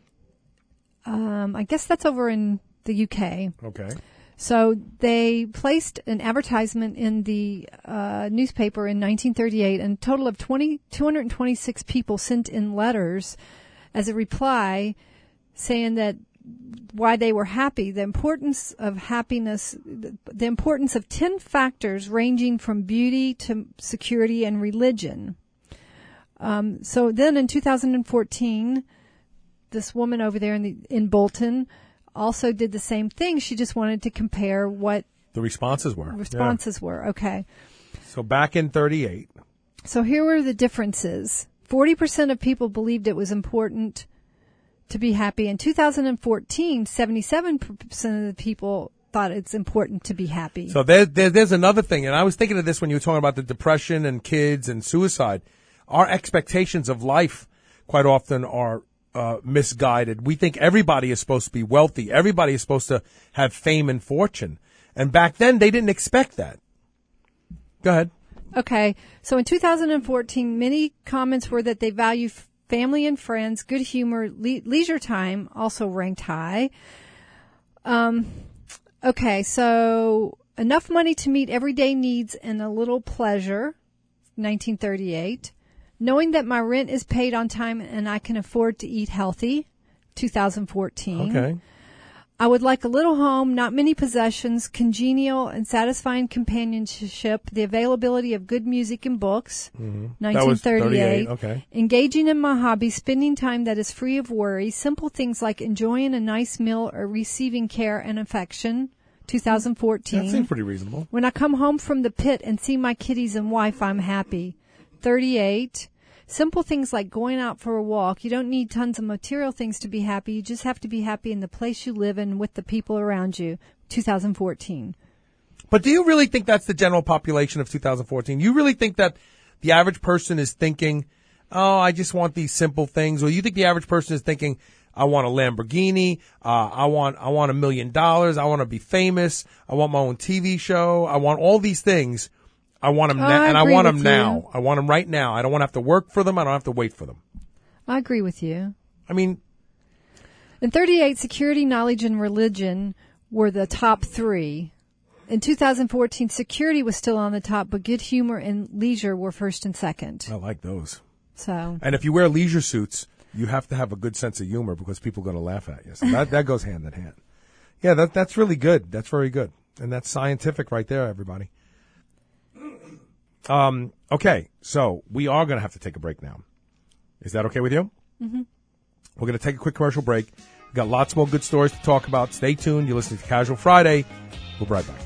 Um, I guess that's over in the U K. Okay. So they placed an advertisement in the uh, newspaper in nineteen thirty-eight, and a total of twenty, two hundred twenty-six people sent in letters as a reply saying that why they were happy, the importance of happiness, the importance of ten factors ranging from beauty to security and religion. Um, so then in two thousand fourteen, this woman over there in, the, in Bolton also did the same thing. She just wanted to compare what the responses were. Responses yeah. were, okay. So back in thirty-eight. So here were the differences. forty percent of people believed it was important to be happy. In two thousand fourteen, seventy-seven percent of the people thought it's important to be happy. So there, there, there's another thing, and I was thinking of this when you were talking about the depression and kids and suicide. Our expectations of life quite often are uh, misguided. We think everybody is supposed to be wealthy. Everybody is supposed to have fame and fortune. And back then, they didn't expect that. Go ahead. Okay. So in two thousand fourteen, many comments were that they value family and friends, good humor, le- leisure time also ranked high. Um, okay. So enough money to meet everyday needs and a little pleasure, nineteen thirty-eight. Knowing that my rent is paid on time and I can afford to eat healthy, two thousand fourteen. Okay. I would like a little home, not many possessions, congenial and satisfying companionship, the availability of good music and books, mm-hmm. nineteen thirty-eight. Okay. Engaging in my hobby, spending time that is free of worry, simple things like enjoying a nice meal or receiving care and affection, two thousand fourteen. That seems pretty reasonable. When I come home from the pit and see my kitties and wife, I'm happy. thirty-eight. Simple things like going out for a walk. You don't need tons of material things to be happy. You just have to be happy in the place you live in with the people around you. two thousand fourteen. But do you really think that's the general population of two thousand fourteen? You really think that the average person is thinking, oh, I just want these simple things? Or you think the average person is thinking, I want a Lamborghini, uh, I want, I want a million dollars, I want to be famous, I want my own T V show, I want all these things. I want them, oh, na- I and I want them you. now. I want them right now. I don't want to have to work for them. I don't have to wait for them. I agree with you. I mean, in thirty-eight, security, knowledge, and religion were the top three. In two thousand fourteen, security was still on the top, but good humor and leisure were first and second. I like those. So, and if you wear leisure suits, you have to have a good sense of humor because people are going to laugh at you. So that that goes hand in hand. Yeah, that that's really good. That's very good, and that's scientific right there, everybody. Um, okay, so we are going to have to take a break now. Is that okay with you? Mm-hmm. We're going to take a quick commercial break. We've got lots more good stories to talk about. Stay tuned. You're listening to Casual Friday. We'll be right back.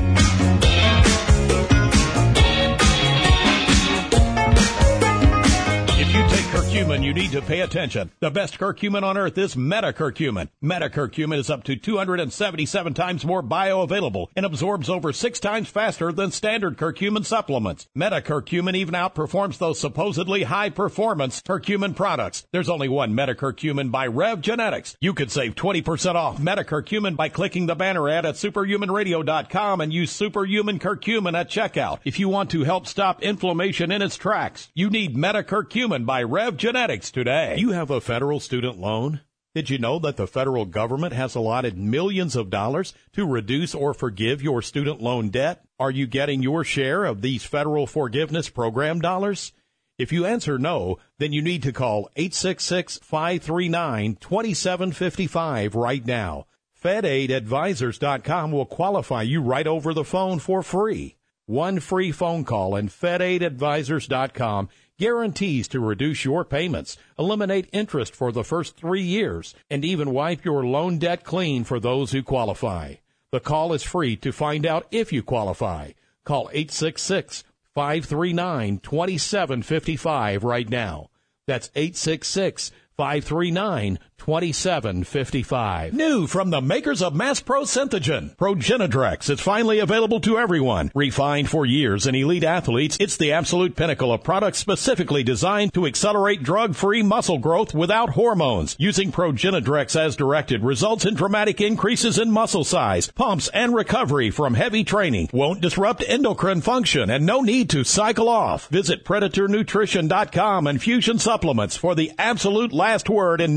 Curcumin, you need to pay attention. The best curcumin on earth is metacurcumin. Metacurcumin is up to two hundred seventy-seven times more bioavailable and absorbs over six times faster than standard curcumin supplements. Metacurcumin even outperforms those supposedly high-performance curcumin products. There's only one Metacurcumin by Rev Genetics. You could save twenty percent off Metacurcumin by clicking the banner ad at superhuman radio dot com and use Superhuman Curcumin at checkout. If you want to help stop inflammation in its tracks, you need Metacurcumin by Rev Genetics today. You have a federal student loan? Did you know that the federal government has allotted millions of dollars to reduce or forgive your student loan debt? Are you getting your share of these federal forgiveness program dollars? If you answer no, then you need to call eight six six, five three nine, two seven five five right now. Fed Aid Advisors dot com will qualify you right over the phone for free. One free phone call and Fed Aid Advisors dot com guarantees to reduce your payments, eliminate interest for the first three years, and even wipe your loan debt clean for those who qualify. The call is free to find out if you qualify. Call eight six six, five three nine, two seven five five right now. That's eight six six, five three nine, two seven five five. New from the makers of Mass Pro Synthogen, Progenadrex is finally available to everyone. Refined for years in elite athletes, it's the absolute pinnacle of products specifically designed to accelerate drug-free muscle growth without hormones. Using Progenadrex as directed results in dramatic increases in muscle size, pumps, and recovery from heavy training. Won't disrupt endocrine function and no need to cycle off. Visit Predator Nutrition dot com and Fusion Supplements for the absolute last word in non-hormonal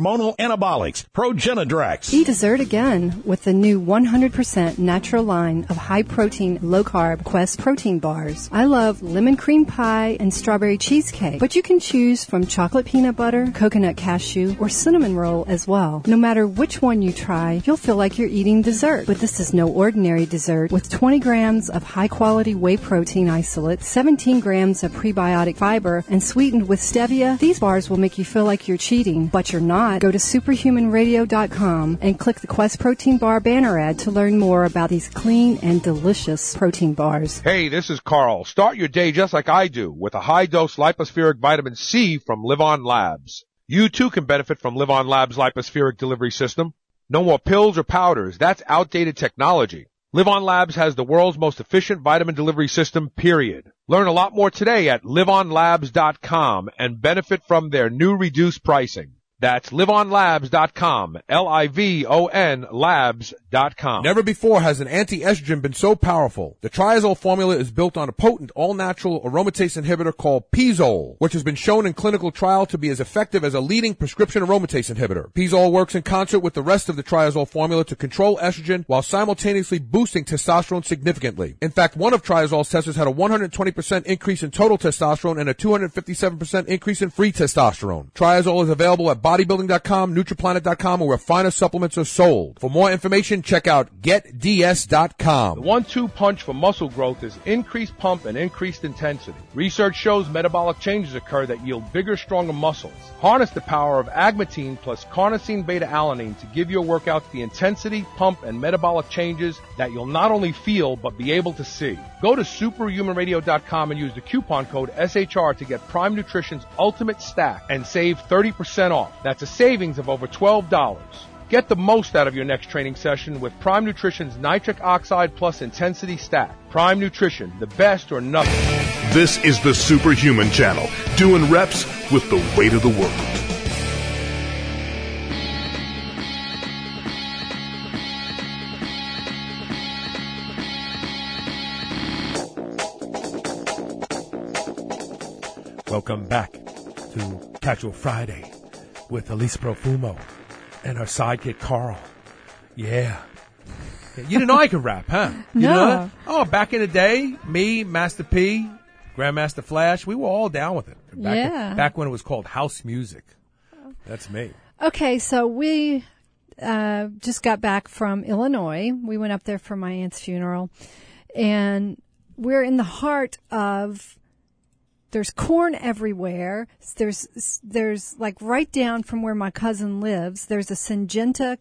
hormonal anabolics, Progenadrex. Eat dessert again with the new one hundred percent natural line of high-protein, low-carb Quest protein bars. I love lemon cream pie and strawberry cheesecake, but you can choose from chocolate peanut butter, coconut cashew, or cinnamon roll as well. No matter which one you try, you'll feel like you're eating dessert. But this is no ordinary dessert. With twenty grams of high-quality whey protein isolate, seventeen grams of prebiotic fiber, and sweetened with stevia, these bars will make you feel like you're cheating, but you're not. Go to superhuman radio dot com and click the Quest Protein Bar banner ad to learn more about these clean and delicious protein bars. Hey, this is Carl. Start your day just like I do with a high-dose lipospheric vitamin C from Live On Labs. You too can benefit from Live On Labs' lipospheric delivery system. No more pills or powders. That's outdated technology. Live On Labs has the world's most efficient vitamin delivery system, period. Learn a lot more today at live on labs dot com and benefit from their new reduced pricing. That's live on labs dot com, L I V O N labs dot com. Never before has an anti-estrogen been so powerful. The Triazole formula is built on a potent, all-natural aromatase inhibitor called Pizole, which has been shown in clinical trial to be as effective as a leading prescription aromatase inhibitor. Pizole works in concert with the rest of the Triazole formula to control estrogen while simultaneously boosting testosterone significantly. In fact, one of Triazole's testers had a one hundred twenty percent increase in total testosterone and a two hundred fifty-seven percent increase in free testosterone. Triazole is available at bodybuilding dot com, nutriplanet dot com, or where finer supplements are sold. For more information, check out get d s dot com. The one two punch for muscle growth is increased pump and increased intensity. Research shows metabolic changes occur that yield bigger, stronger muscles. Harness the power of agmatine plus carnosine beta-alanine to give your workouts the intensity, pump, and metabolic changes that you'll not only feel, but be able to see. Go to superhuman radio dot com and use the coupon code S H R to get Prime Nutrition's Ultimate Stack and save thirty percent off. That's a savings of over twelve dollars. Get the most out of your next training session with Prime Nutrition's Nitric Oxide Plus Intensity Stack. Prime Nutrition, the best or nothing. This is the Superhuman Channel, doing reps with the weight of the world. Welcome back to Casual Friday with Elise Profumo and her sidekick Carl. Yeah. You didn't know I could rap, huh? You No. know that? Oh, back in the day, me, Master P, Grandmaster Flash, we were all down with it. Back Yeah. In, back when it was called house music. That's me. Okay, so we uh, just got back from Illinois. We went up there for my aunt's funeral, and we're in the heart of. There's corn everywhere. There's there's like right down from where my cousin lives. There's a Syngenta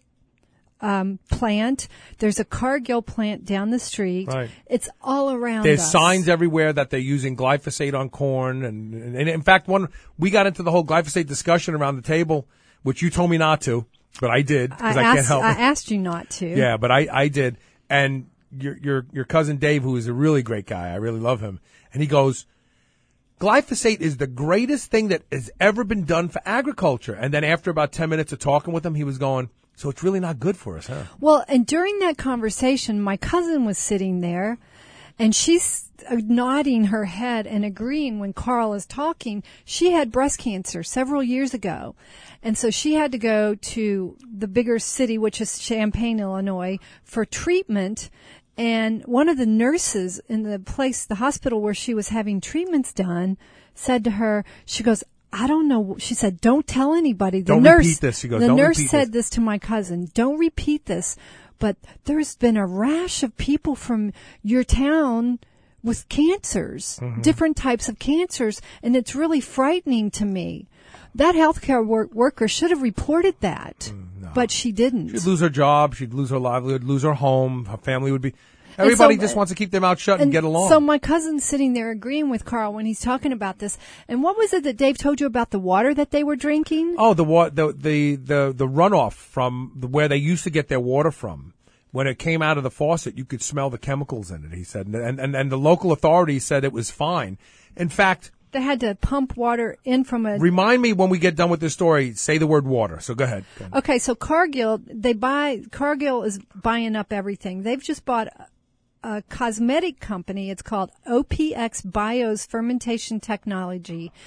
um, plant. There's a Cargill plant down the street. Right. It's all around There's us. signs everywhere that they're using glyphosate on corn, and, and in fact, one we got into the whole glyphosate discussion around the table, which you told me not to, but I did because I, I can't asked, help I it. asked you not to. Yeah, but I, I did. And your, your, your cousin Dave, who is a really great guy, I really love him. And he goes, glyphosate is the greatest thing that has ever been done for agriculture. And then after about ten minutes of talking with him, he was going, so it's really not good for us, huh? Well, and during that conversation, my cousin was sitting there, and she's nodding her head and agreeing when Carl is talking. She had breast cancer several years ago, and so she had to go to the bigger city, which is Champaign, Illinois, for treatment. And one of the nurses in the place, the hospital where she was having treatments done, said to her, she goes, I don't know. She said, don't tell anybody. The Don't nurse, repeat this. She goes, the "Don't nurse repeat said this." this to my cousin. Don't repeat this. But there's been a rash of people from your town with cancers, Mm-hmm. different types of cancers, and it's really frightening to me. That healthcare work- worker should have reported that, Mm, but she didn't. She'd lose her job. She'd lose her livelihood, lose her home. Her family would be. Everybody so- just wants to keep their mouth shut and, get along. So my cousin's sitting there agreeing with Carl when he's talking about this. And what was it that Dave told you about the water that they were drinking? Oh, the wa- the the the the runoff from the, where they used to get their water from. When it came out of the faucet, you could smell the chemicals in it. He said, and and and the local authorities said it was fine. In fact, They had to pump water in from a. remind me when we get done with this story. Say the word water. So go ahead. Go ahead. Okay, so Cargill, they buy, Cargill is buying up everything. They've just bought a, a cosmetic company. It's called O P X Bio's Fermentation Technology.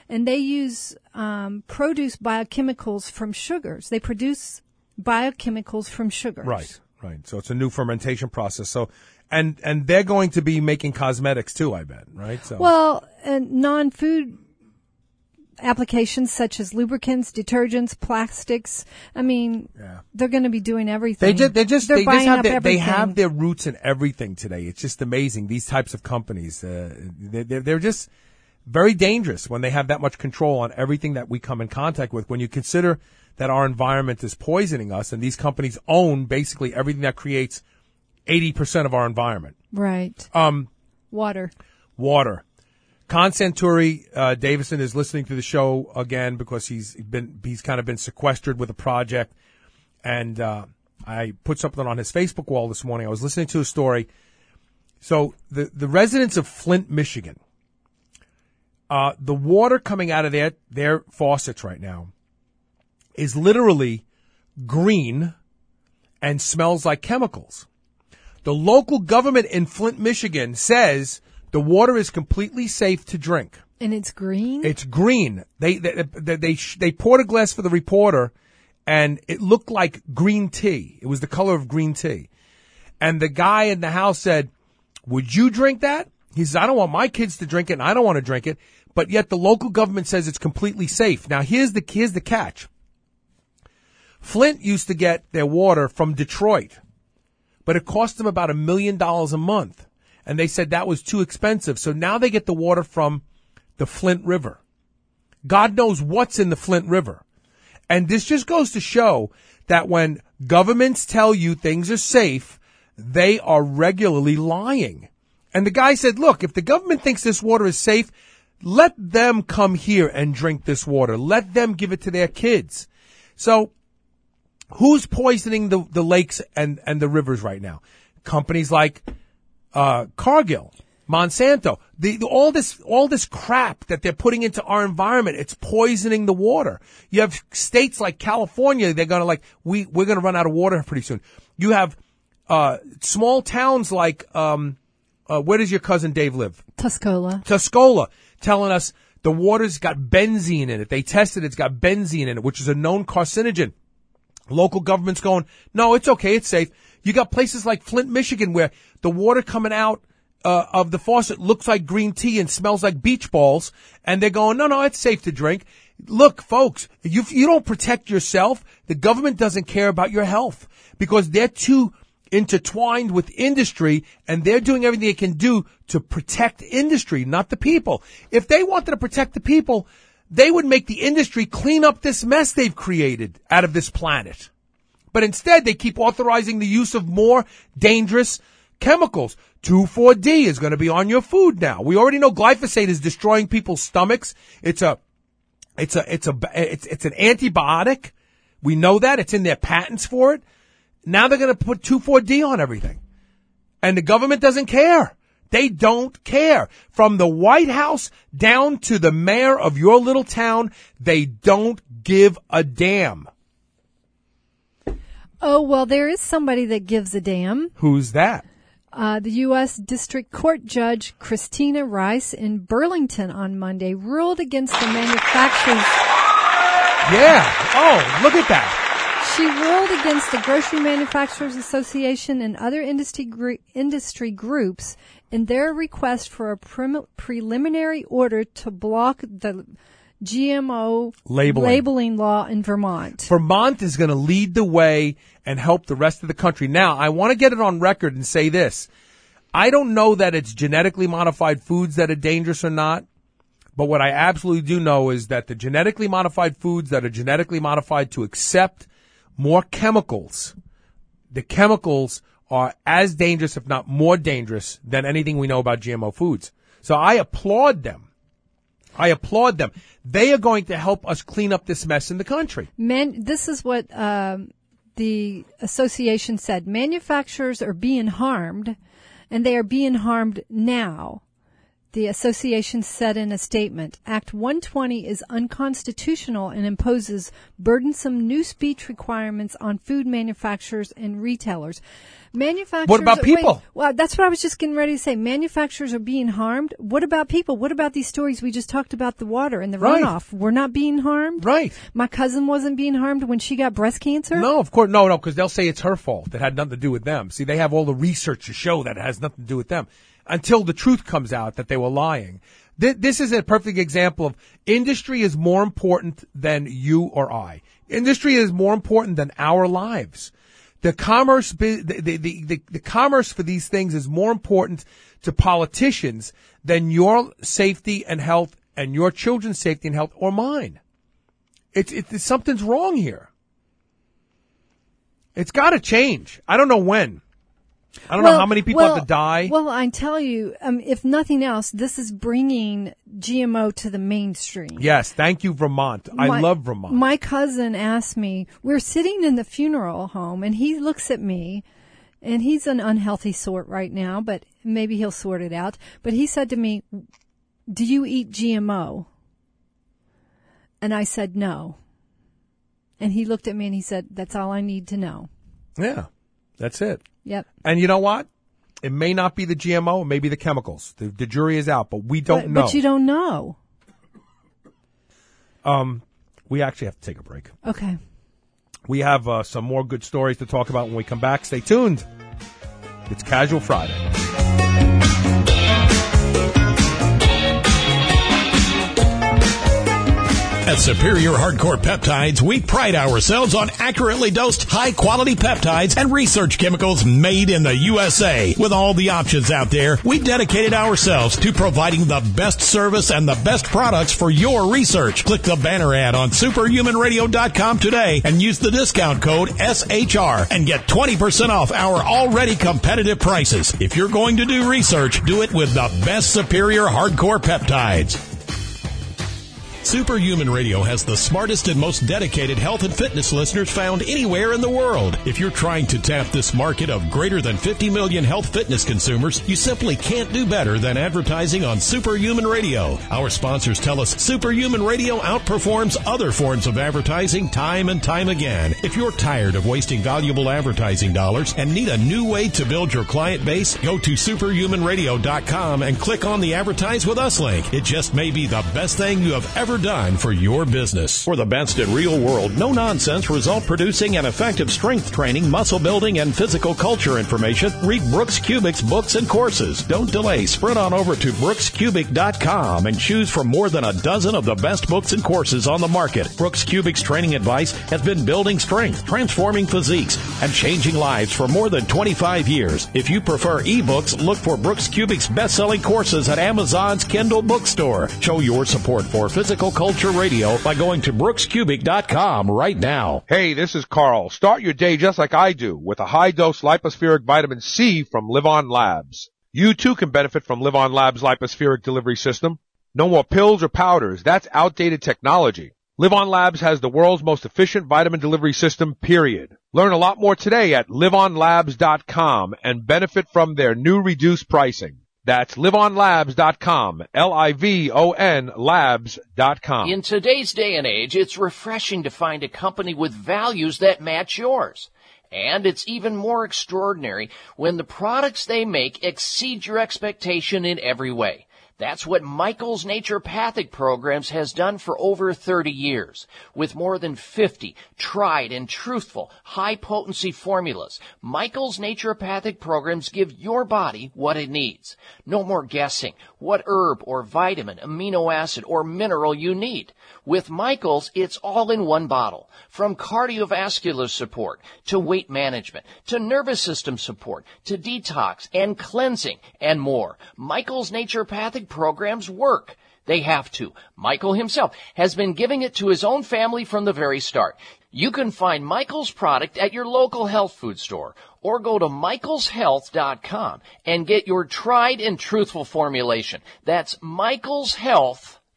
and they use um, produce biochemicals from sugars. They produce biochemicals from sugars. Right, right. So it's a new fermentation process. So, and and they're going to be making cosmetics too, I bet, right? So. Well, and non-food applications such as lubricants, detergents, plastics. I mean, yeah. they're going to be doing everything. They just, they just, they're they buying just have up their, they everything. have their roots in everything today. It's just amazing. These types of companies, uh, they, they're, they're just very dangerous when they have that much control on everything that we come in contact with. When you consider that our environment is poisoning us, and these companies own basically everything that creates eighty percent of our environment. Right. Um, water. Water. Con Santuri uh, Davison is listening to the show again because he's been he's kind of been sequestered with a project, and uh, I put something on his Facebook wall this morning. I was listening to a story. So the the residents of Flint, Michigan, uh, the water coming out of their their faucets right now is literally green and smells like chemicals. The local government in Flint, Michigan says the water is completely safe to drink. And it's green? It's green. They they they they, they poured a glass for the reporter, and it looked like green tea. It was the color of green tea. And the guy in the house said, "Would you drink that?" He says, "I don't want my kids to drink it, and I don't want to drink it." But yet the local government says it's completely safe. Now here's the here's the catch. Flint used to get their water from Detroit, but it cost them about a million dollars a month. And they said that was too expensive. So now they get the water from the Flint River. God knows what's in the Flint River. And this just goes to show that when governments tell you things are safe, they are regularly lying. And the guy said, look, if the government thinks this water is safe, let them come here and drink this water. Let them give it to their kids. So who's poisoning the, the lakes and, and the rivers right now? Companies like Uh, Cargill, Monsanto, the, the, all this, all this crap that they're putting into our environment, it's poisoning the water. You have states like California, they're gonna like, we, we're gonna run out of water pretty soon. You have, uh, small towns like, um, uh, where does your cousin Dave live? Tuscola. Tuscola, telling us the water's got benzene in it. They tested it, it's got benzene in it, which is a known carcinogen. Local government's going, no, it's okay, it's safe. You got places like Flint, Michigan, where the water coming out uh, of the faucet looks like green tea and smells like beach balls, and they're going, no, no, it's safe to drink. Look, folks, you you don't protect yourself, the government doesn't care about your health because they're too intertwined with industry, and they're doing everything they can do to protect industry, not the people. If they wanted to protect the people, they would make the industry clean up this mess they've created out of this planet. But instead, they keep authorizing the use of more dangerous chemicals. two four D is going to be on your food now. We already know glyphosate is destroying people's stomachs. It's a, it's a, it's a, it's, it's an antibiotic. We know that. It's in their patents for it. Now they're going to put two four D on everything. And the government doesn't care. They don't care. From the White House down to the mayor of your little town, they don't give a damn. Oh, well, there is somebody that gives a damn. Who's that? Uh, the U S District Court Judge Christina Rice in Burlington on Monday ruled against the manufacturers. Yeah. Oh, look at that. She ruled against the Grocery Manufacturers Association and other industry gr- industry groups in their request for a prim- preliminary order to block the G M O labeling. labeling law in Vermont. Vermont is going to lead the way and help the rest of the country. Now, I want to get it on record and say this. I don't know that it's genetically modified foods that are dangerous or not, but what I absolutely do know is that the genetically modified foods that are genetically modified to accept more chemicals, the chemicals are as dangerous, if not more dangerous, than anything we know about G M O foods. So I applaud them. I applaud them. They are going to help us clean up this mess in the country. Man, this is what um, the association said. Manufacturers are being harmed, and they are being harmed now. The association said in a statement, Act one twenty is unconstitutional and imposes burdensome new speech requirements on food manufacturers and retailers. Manufacturers. What about people? Wait, well, that's what I was just getting ready to say. Manufacturers are being harmed. What about people? What about these stories we just talked about, the water and the Right. runoff? We're not being harmed? Right. My cousin wasn't being harmed when she got breast cancer? No, of course, no, no, because they'll say it's her fault. It had nothing to do with them. See, they have all the research to show that it has nothing to do with them until the truth comes out that they were lying. Th- This is a perfect example of industry is more important than you or I. Industry is more important than our lives. The commerce, the, the, the, the, the commerce for these things is more important to politicians than your safety and health and your children's safety and health or mine. It's, it's, something's wrong here. It's got to change. I don't know when. I don't well, know how many people well, have to die. Well, I tell you, um, if nothing else, this is bringing G M O to the mainstream. Yes, thank you, Vermont. I My- love Vermont. My cousin asked me, we're sitting in the funeral home, and he looks at me, and he's an unhealthy sort right now, but maybe he'll sort it out. But he said to me, do you eat G M O? And I said, no. And he looked at me and he said, that's all I need to know. Yeah, that's it. Yep. And you know what? It may not be the G M O, it may be the chemicals. The, the jury is out, but we don't but, know. But you don't know. Um, we actually have to take a break. Okay. We have uh, some more good stories to talk about when we come back. Stay tuned. It's Casual Friday. At Superior Hardcore Peptides, we pride ourselves on accurately dosed, high-quality peptides and research chemicals made in the U S A. With all the options out there, we dedicated ourselves to providing the best service and the best products for your research. Click the banner ad on superhuman radio dot com today and use the discount code S H R and get twenty percent off our already competitive prices. If you're going to do research, do it with the best Superior Hardcore Peptides. Superhuman Radio has the smartest and most dedicated health and fitness listeners found anywhere in the world. If you're trying to tap this market of greater than fifty million health fitness consumers, you simply can't do better than advertising on Superhuman Radio. Our sponsors tell us Superhuman Radio outperforms other forms of advertising time and time again. If you're tired of wasting valuable advertising dollars and need a new way to build your client base, go to superhuman radio dot com and click on the Advertise With Us link. It just may be the best thing you have ever done for your business. For the best in real world, no nonsense, result producing and effective strength training, muscle building, and physical culture information, read Brooks Kubik's books and courses. Don't delay. Sprint on over to brooks kubik dot com and choose from more than a dozen of the best books and courses on the market. Brooks Kubik's training advice has been building strength, transforming physiques, and changing lives for more than twenty-five years. If you prefer ebooks, look for Brooks Kubik's best-selling courses at Amazon's Kindle bookstore. Show your support for Physical Culture Radio by going to brooks kubik dot com right now. Hey, this is Carl. Start your day just like I do with a high-dose lipospheric vitamin C from Live On Labs. You too can benefit from Live On Labs' lipospheric delivery system. No more pills or powders. That's outdated technology. Live On Labs has the world's most efficient vitamin delivery system, period. Learn a lot more today at live on labs dot com and benefit from their new reduced pricing. That's live on labs dot com, L I V O N labs dot com. In today's day and age, it's refreshing to find a company with values that match yours. And it's even more extraordinary when the products they make exceed your expectation in every way. That's what Michael's Naturopathic Programs has done for over thirty years. With more than fifty tried and truthful, high-potency formulas, Michael's Naturopathic Programs give your body what it needs. No more guessing what herb or vitamin, amino acid, or mineral you need. With Michael's, it's all in one bottle. From cardiovascular support, to weight management, to nervous system support, to detox and cleansing, and more. Michael's Naturopathic Programs work. They have to. Michael himself has been giving it to his own family from the very start. You can find Michael's product at your local health food store or go to michaels health dot com and get your tried and truthful formulation. That's michaels health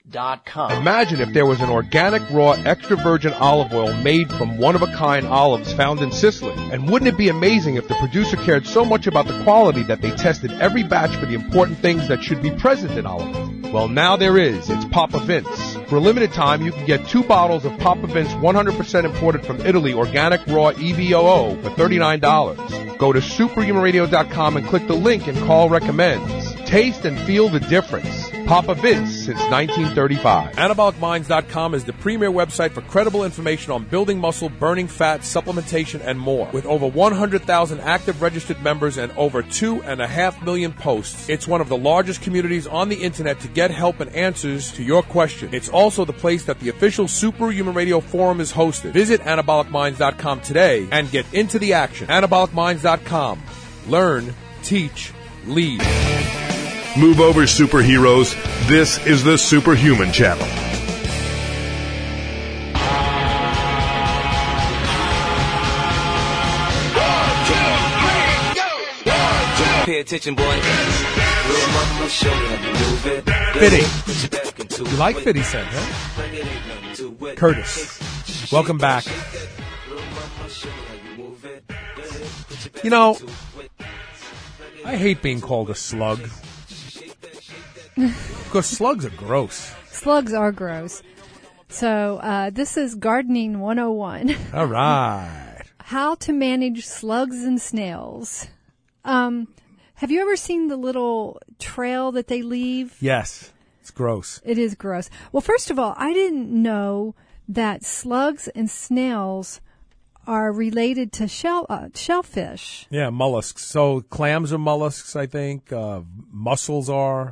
dot com. Imagine if there was an organic, raw, extra virgin olive oil made from one-of-a-kind olives found in Sicily. And wouldn't it be amazing if the producer cared so much about the quality that they tested every batch for the important things that should be present in olive oil? Well, now there is. It's Papa Vince. For a limited time, you can get two bottles of Papa Vince one hundred percent imported from Italy organic raw E V O O for thirty-nine dollars. Go to superhuman radio dot com and click the link and call recommends. Taste and feel the difference. Papa Vince since nineteen thirty-five. Anabolic Minds dot com is the premier website for credible information on building muscle, burning fat, supplementation, and more. With over one hundred thousand active registered members and over two and a half million posts, it's one of the largest communities on the internet to get help and answers to your questions. It's also the place that the official Superhuman Radio Forum is hosted. Visit Anabolic Minds dot com today and get into the action. Anabolic Minds dot com. Learn, teach, lead. Move over, superheroes. This is the Superhuman Channel. Pay attention, boy. Fitty. You like Fitty Cent, huh? Curtis. Welcome back. You know, I hate being called a slug. Because slugs are gross. Slugs are gross. So uh, this is Gardening one oh one. All right. How to manage slugs and snails. Um, have you ever seen the little trail that they leave? Yes. It's gross. It is gross. Well, first of all, I didn't know that slugs and snails are related to shell uh, shellfish. Yeah, mollusks. So clams are mollusks, I think. Uh, mussels are.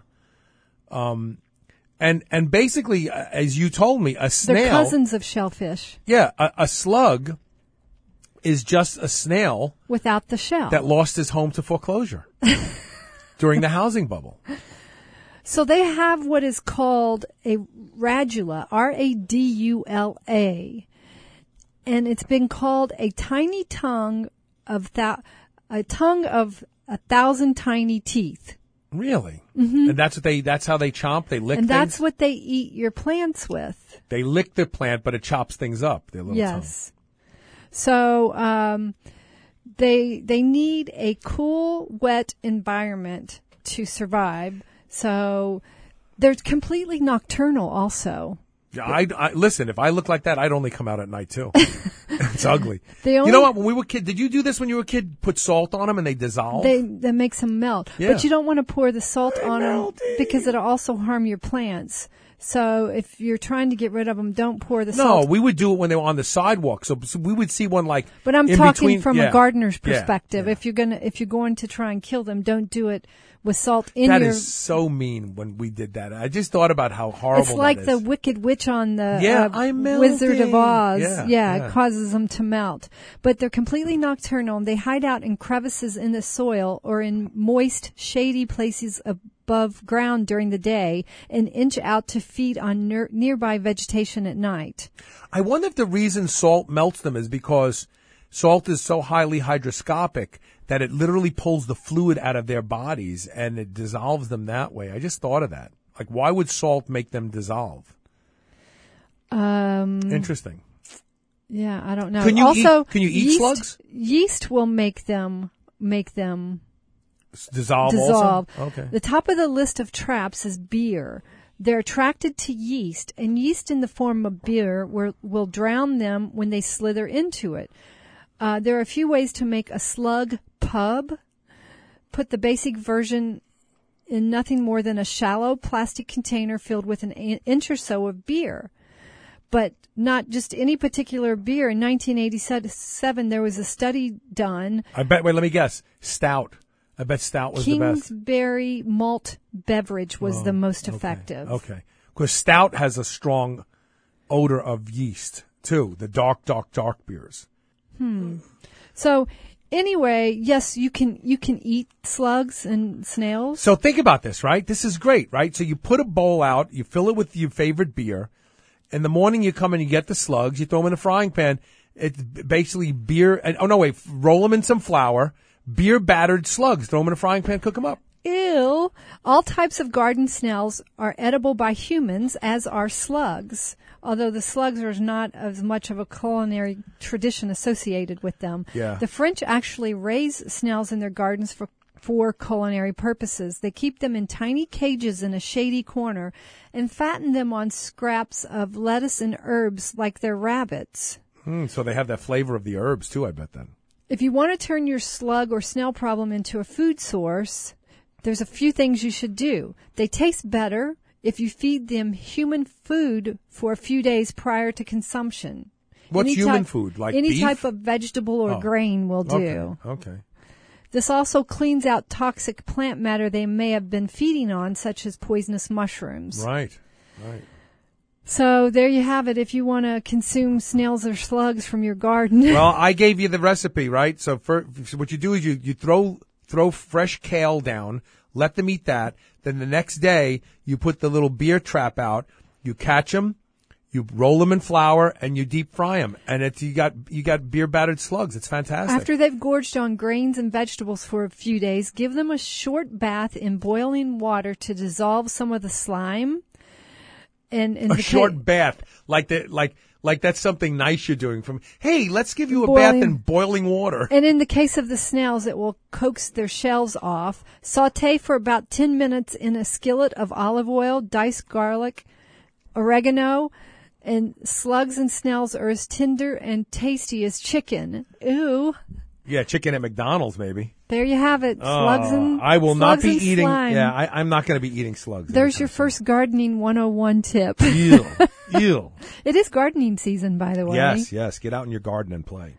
Um, and, and basically, uh, as you told me, a snail. They're cousins of shellfish. Yeah, a, a slug is just a snail. Without the shell. That lost his home to foreclosure during the housing bubble. So they have what is called a radula, R A D U L A. And it's been called a tiny tongue of thou- a tongue of a thousand tiny teeth. Really? Mm-hmm. And that's what they, that's how they chomp? They lick and things? And that's what they eat your plants with. They lick the plant, but it chops things up, their little yes. tongue. So, um, they, they need a cool, wet environment to survive. So they're completely nocturnal also. Yeah, I, I, listen, if I look like that, I'd only come out at night too. It's ugly. They only, you know what? When we were kid, did you do this when you were a kid? Put salt on them and they dissolve? They, that makes them melt. Yeah. But you don't want to pour the salt They're on melting. them because it'll also harm your plants. So if you're trying to get rid of them, don't pour the no, salt. No, we would do it when they were on the sidewalk. So, so we would see one like. But I'm in talking between, from yeah, a gardener's perspective. Yeah, yeah. If you're gonna, if you're going to try and kill them, don't do it with salt in that your. That is so mean when we did that. I just thought about how horrible It's like that the is. Wicked Witch on the yeah, uh, I'm Wizard of Oz. Yeah, yeah, yeah, it causes them to melt. But they're completely nocturnal. They hide out in crevices in the soil or in moist, shady places above ground during the day and inch out to feed on ner- nearby vegetation at night. I wonder if the reason salt melts them is because salt is so highly hydroscopic that it literally pulls the fluid out of their bodies and it dissolves them that way. I just thought of that. Like, why would salt make them dissolve? Um, Interesting. Yeah, I don't know. Can you also, eat, can you eat yeast, slugs? Yeast will make them make them dissolve. Dissolve. Also? Okay. The top of the list of traps is beer. They're attracted to yeast, and yeast in the form of beer will, will drown them when they slither into it. Uh, there are a few ways to make a slug pub. Put the basic version in nothing more than a shallow plastic container filled with an inch or so of beer. But not just any particular beer. In nineteen eighty-seven, there was a study done. I bet, wait, let me guess. Stout. I bet stout was the best. Kingsbury malt beverage was oh, the most okay, effective. Okay. Because stout has a strong odor of yeast, too. The dark, dark, dark beers. Hmm. So, anyway, yes, you can you can eat slugs and snails. So think about this, right? This is great, right? So you put a bowl out, you fill it with your favorite beer. In the morning, you come and you get the slugs, you throw them in a frying pan. It's basically beer, and oh no, wait, roll them in some flour, beer battered slugs, throw them in a frying pan, cook them up. Ew. All types of garden snails are edible by humans, as are slugs, although the slugs are not as much of a culinary tradition associated with them. Yeah. The French actually raise snails in their gardens for for culinary purposes. They keep them in tiny cages in a shady corner and fatten them on scraps of lettuce and herbs like they're rabbits. Hmm, so they have that flavor of the herbs, too, I bet then. If you want to turn your slug or snail problem into a food source, there's a few things you should do. They taste better if you feed them human food for a few days prior to consumption. What's Any human type, food? Like Any beef? type of vegetable or Oh. grain will do. Okay. okay. This also cleans out toxic plant matter they may have been feeding on, such as poisonous mushrooms. Right, right. So there you have it if you want to consume snails or slugs from your garden. Well, I gave you the recipe, right? So for, what you do is you, you throw throw fresh kale down, let them eat that. Then the next day, you put the little beer trap out, you catch them, you roll them in flour, and you deep fry them. And it's, you got you got beer battered slugs. It's fantastic. After they've gorged on grains and vegetables for a few days, give them a short bath in boiling water to dissolve some of the slime. And, and a the short ca- bath, like that, like like that's something nice you're doing. From hey, let's give you a Boiling- bath in boiling water. And in the case of the snails, it will coax their shells off. Saute for about ten minutes in a skillet of olive oil, diced garlic, oregano, and slugs and snails are as tender and tasty as chicken. Ooh. Yeah, chicken at McDonald's, maybe. There you have it. Slugs Oh, and I will not slugs be and eating. slime. Yeah, I, I'm not going to be eating slugs. There's your first gardening one oh one tip. Ew, ew. It is gardening season, by the way. Yes, yes. Get out in your garden and play.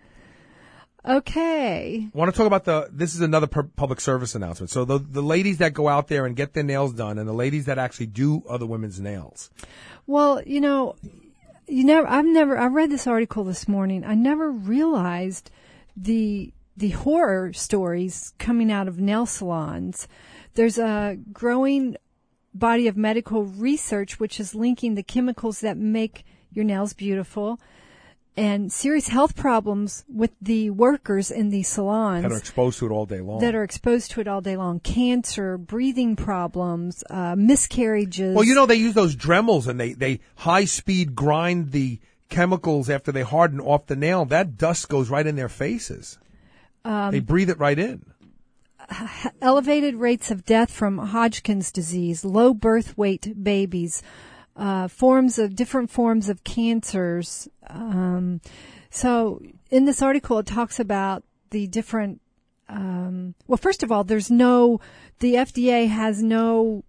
Okay. I want to talk about the, this is another pu- public service announcement. So the, the ladies that go out there and get their nails done and the ladies that actually do other women's nails. Well, you know, you never, I've never, I read this article this morning. I never realized the, the horror stories coming out of nail salons. There's a growing body of medical research which is linking the chemicals that make your nails beautiful and serious health problems with the workers in these salons That are exposed to it all day long. that are exposed to it all day long. Cancer, breathing problems, uh, miscarriages. Well, you know, they use those Dremels and they, they high speed grind the chemicals after they harden off the nail. That dust goes right in their faces. Um, they breathe it right in. Elevated rates of death from Hodgkin's disease, low birth weight babies, uh, forms of different forms of cancers. Um, so in this article, it talks about the different. Um, well, first of all, there's no. The F D A has no.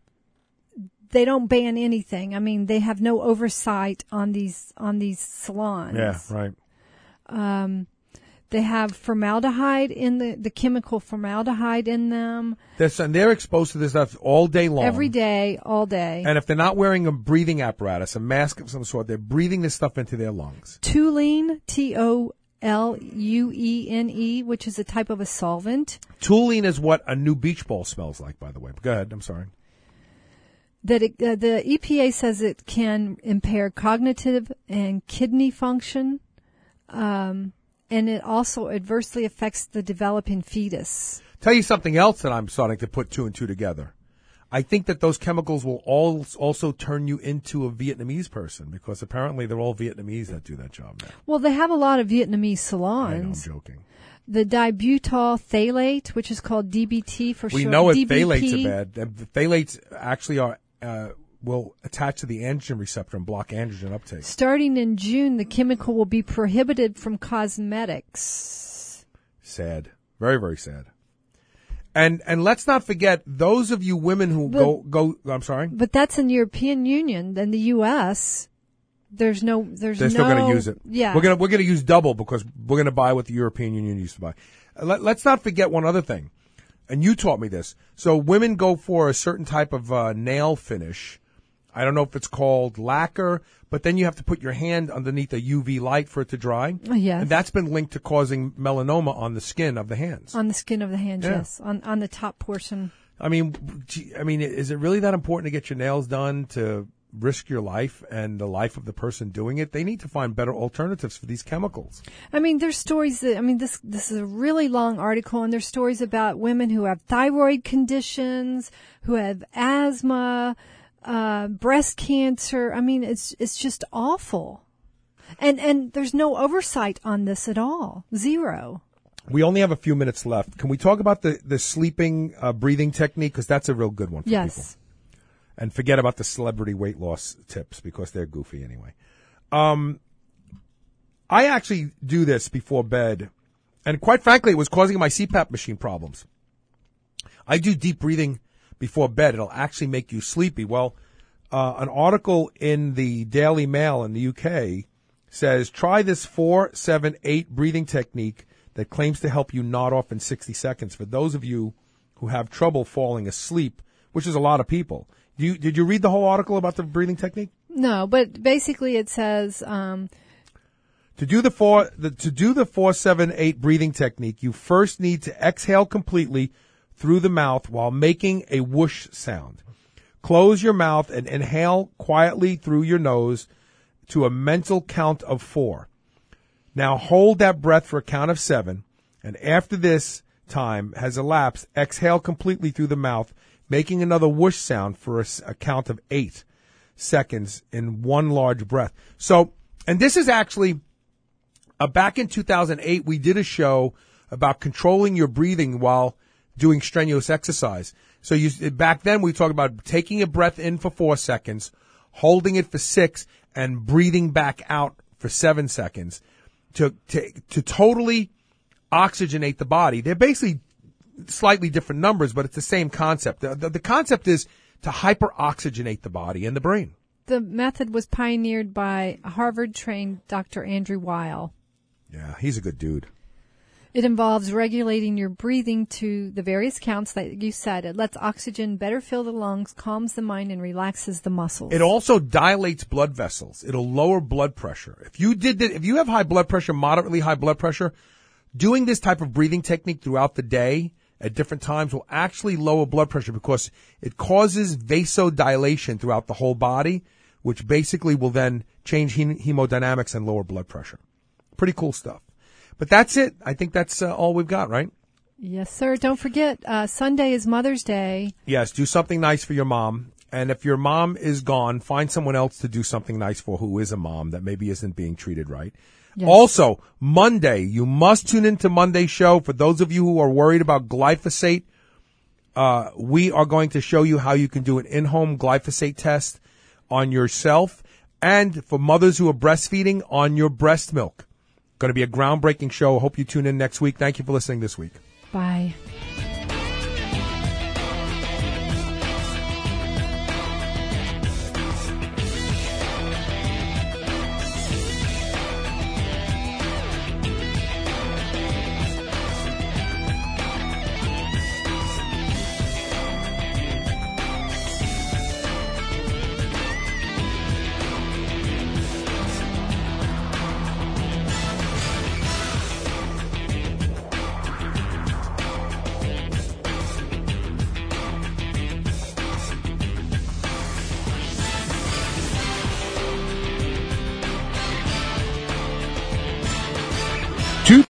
They don't ban anything. I mean, they have no oversight on these on these salons. Yeah, right. Um, they have formaldehyde in the, the chemical formaldehyde in them. This, and they're exposed to this stuff all day long. Every day, all day. And if they're not wearing a breathing apparatus, a mask of some sort, they're breathing this stuff into their lungs. Toluene, T O L U E N E, which is a type of a solvent. Toluene is what a new beach ball smells like, by the way. Go ahead. I'm sorry. That it, uh, the E P A says it can impair cognitive and kidney function. Um, and it also adversely affects the developing fetus. Tell you something else that I'm starting to put two and two together. I think that those chemicals will all also turn you into a Vietnamese person because apparently they're all Vietnamese that do that job now. Well, they have a lot of Vietnamese I know, I'm salons. joking. The dibutyl phthalate, which is called D B T for We short. know it. D B P. Phthalates are bad. The phthalates actually are uh, will attach to the androgen receptor and block androgen uptake. Starting in June, the chemical will be prohibited from cosmetics. Sad. Very, very sad. And and let's not forget those of you women who But- go go. I'm sorry. But that's in the European Union. Then the U S There's no. There's They're no. still going to use it. Yeah. We're gonna we're gonna use double because we're gonna buy what the European Union used to buy. Uh, Let, let's not forget one other thing, and you taught me this. So women go for a certain type of uh, nail finish. I don't know if it's called lacquer, but then you have to put your hand underneath a U V light for it to dry. Oh, yes. And that's been linked to causing melanoma on the skin of the hands. On the skin of the hand, Yeah. yes. On on the top portion. I mean, gee, I mean, is it really that important to get your nails done to risk your life and the life of the person doing it. They need to find better alternatives for these chemicals. I mean, there's stories that, I mean, this, this is a really long article, and there's stories about women who have thyroid conditions, who have asthma, uh, breast cancer. I mean, it's, it's just awful. And, and there's no oversight on this at all. Zero. We only have a few minutes left. Can we talk about the, the sleeping, uh, breathing technique? Because that's a real good one for yes. people. And forget about the celebrity weight loss tips because they're goofy anyway. Um, I actually do this before bed. And quite frankly, it was causing my C PAP machine problems. I do deep breathing before bed. It'll actually make you sleepy. Well, uh, an article in the Daily Mail in the U K says, try this four, seven, eight breathing technique that claims to help you nod off in sixty seconds. For those of you who have trouble falling asleep, which is a lot of people. Do you, did you read the whole article about the breathing technique? No, but basically it says, um, to do the four, the, to do the four, seven, eight breathing technique, you first need to exhale completely through the mouth while making a whoosh sound. Close your mouth and inhale quietly through your nose to a mental count of four. Now hold that breath for a count of seven, and after this time has elapsed, exhale completely through the mouth, making another whoosh sound for a, a count of eight seconds in one large breath. So, and this is actually, uh, back in two thousand eight, we did a show about controlling your breathing while doing strenuous exercise. So you, back then we talked about taking a breath in for four seconds, holding it for six, and breathing back out for seven seconds. To, to, to totally oxygenate the body. They're basically slightly different numbers, but it's the same concept. The, the, the concept is to hyperoxygenate the body and the brain. The method was pioneered by Harvard-trained Doctor Andrew Weil. Yeah, he's a good dude. It involves regulating your breathing to the various counts that you said. It lets oxygen better fill the lungs, calms the mind, and relaxes the muscles. It also dilates blood vessels. It'll lower blood pressure. If you did that, if you have high blood pressure, moderately high blood pressure, doing this type of breathing technique throughout the day at different times will actually lower blood pressure because it causes vasodilation throughout the whole body, which basically will then change hem- hemodynamics and lower blood pressure. Pretty cool stuff. But that's it. I think that's uh, all we've got, right? Yes, sir. Don't forget, uh, Sunday is Mother's Day. Yes, do something nice for your mom. And if your mom is gone, find someone else to do something nice for who is a mom that maybe isn't being treated right. Yes. Also, Monday, you must tune into Monday's show. For those of you who are worried about glyphosate, uh, we are going to show you how you can do an in-home glyphosate test on yourself and for mothers who are breastfeeding on your breast milk. Going to be a groundbreaking show. I hope you tune in next week. Thank you for listening this week. Bye.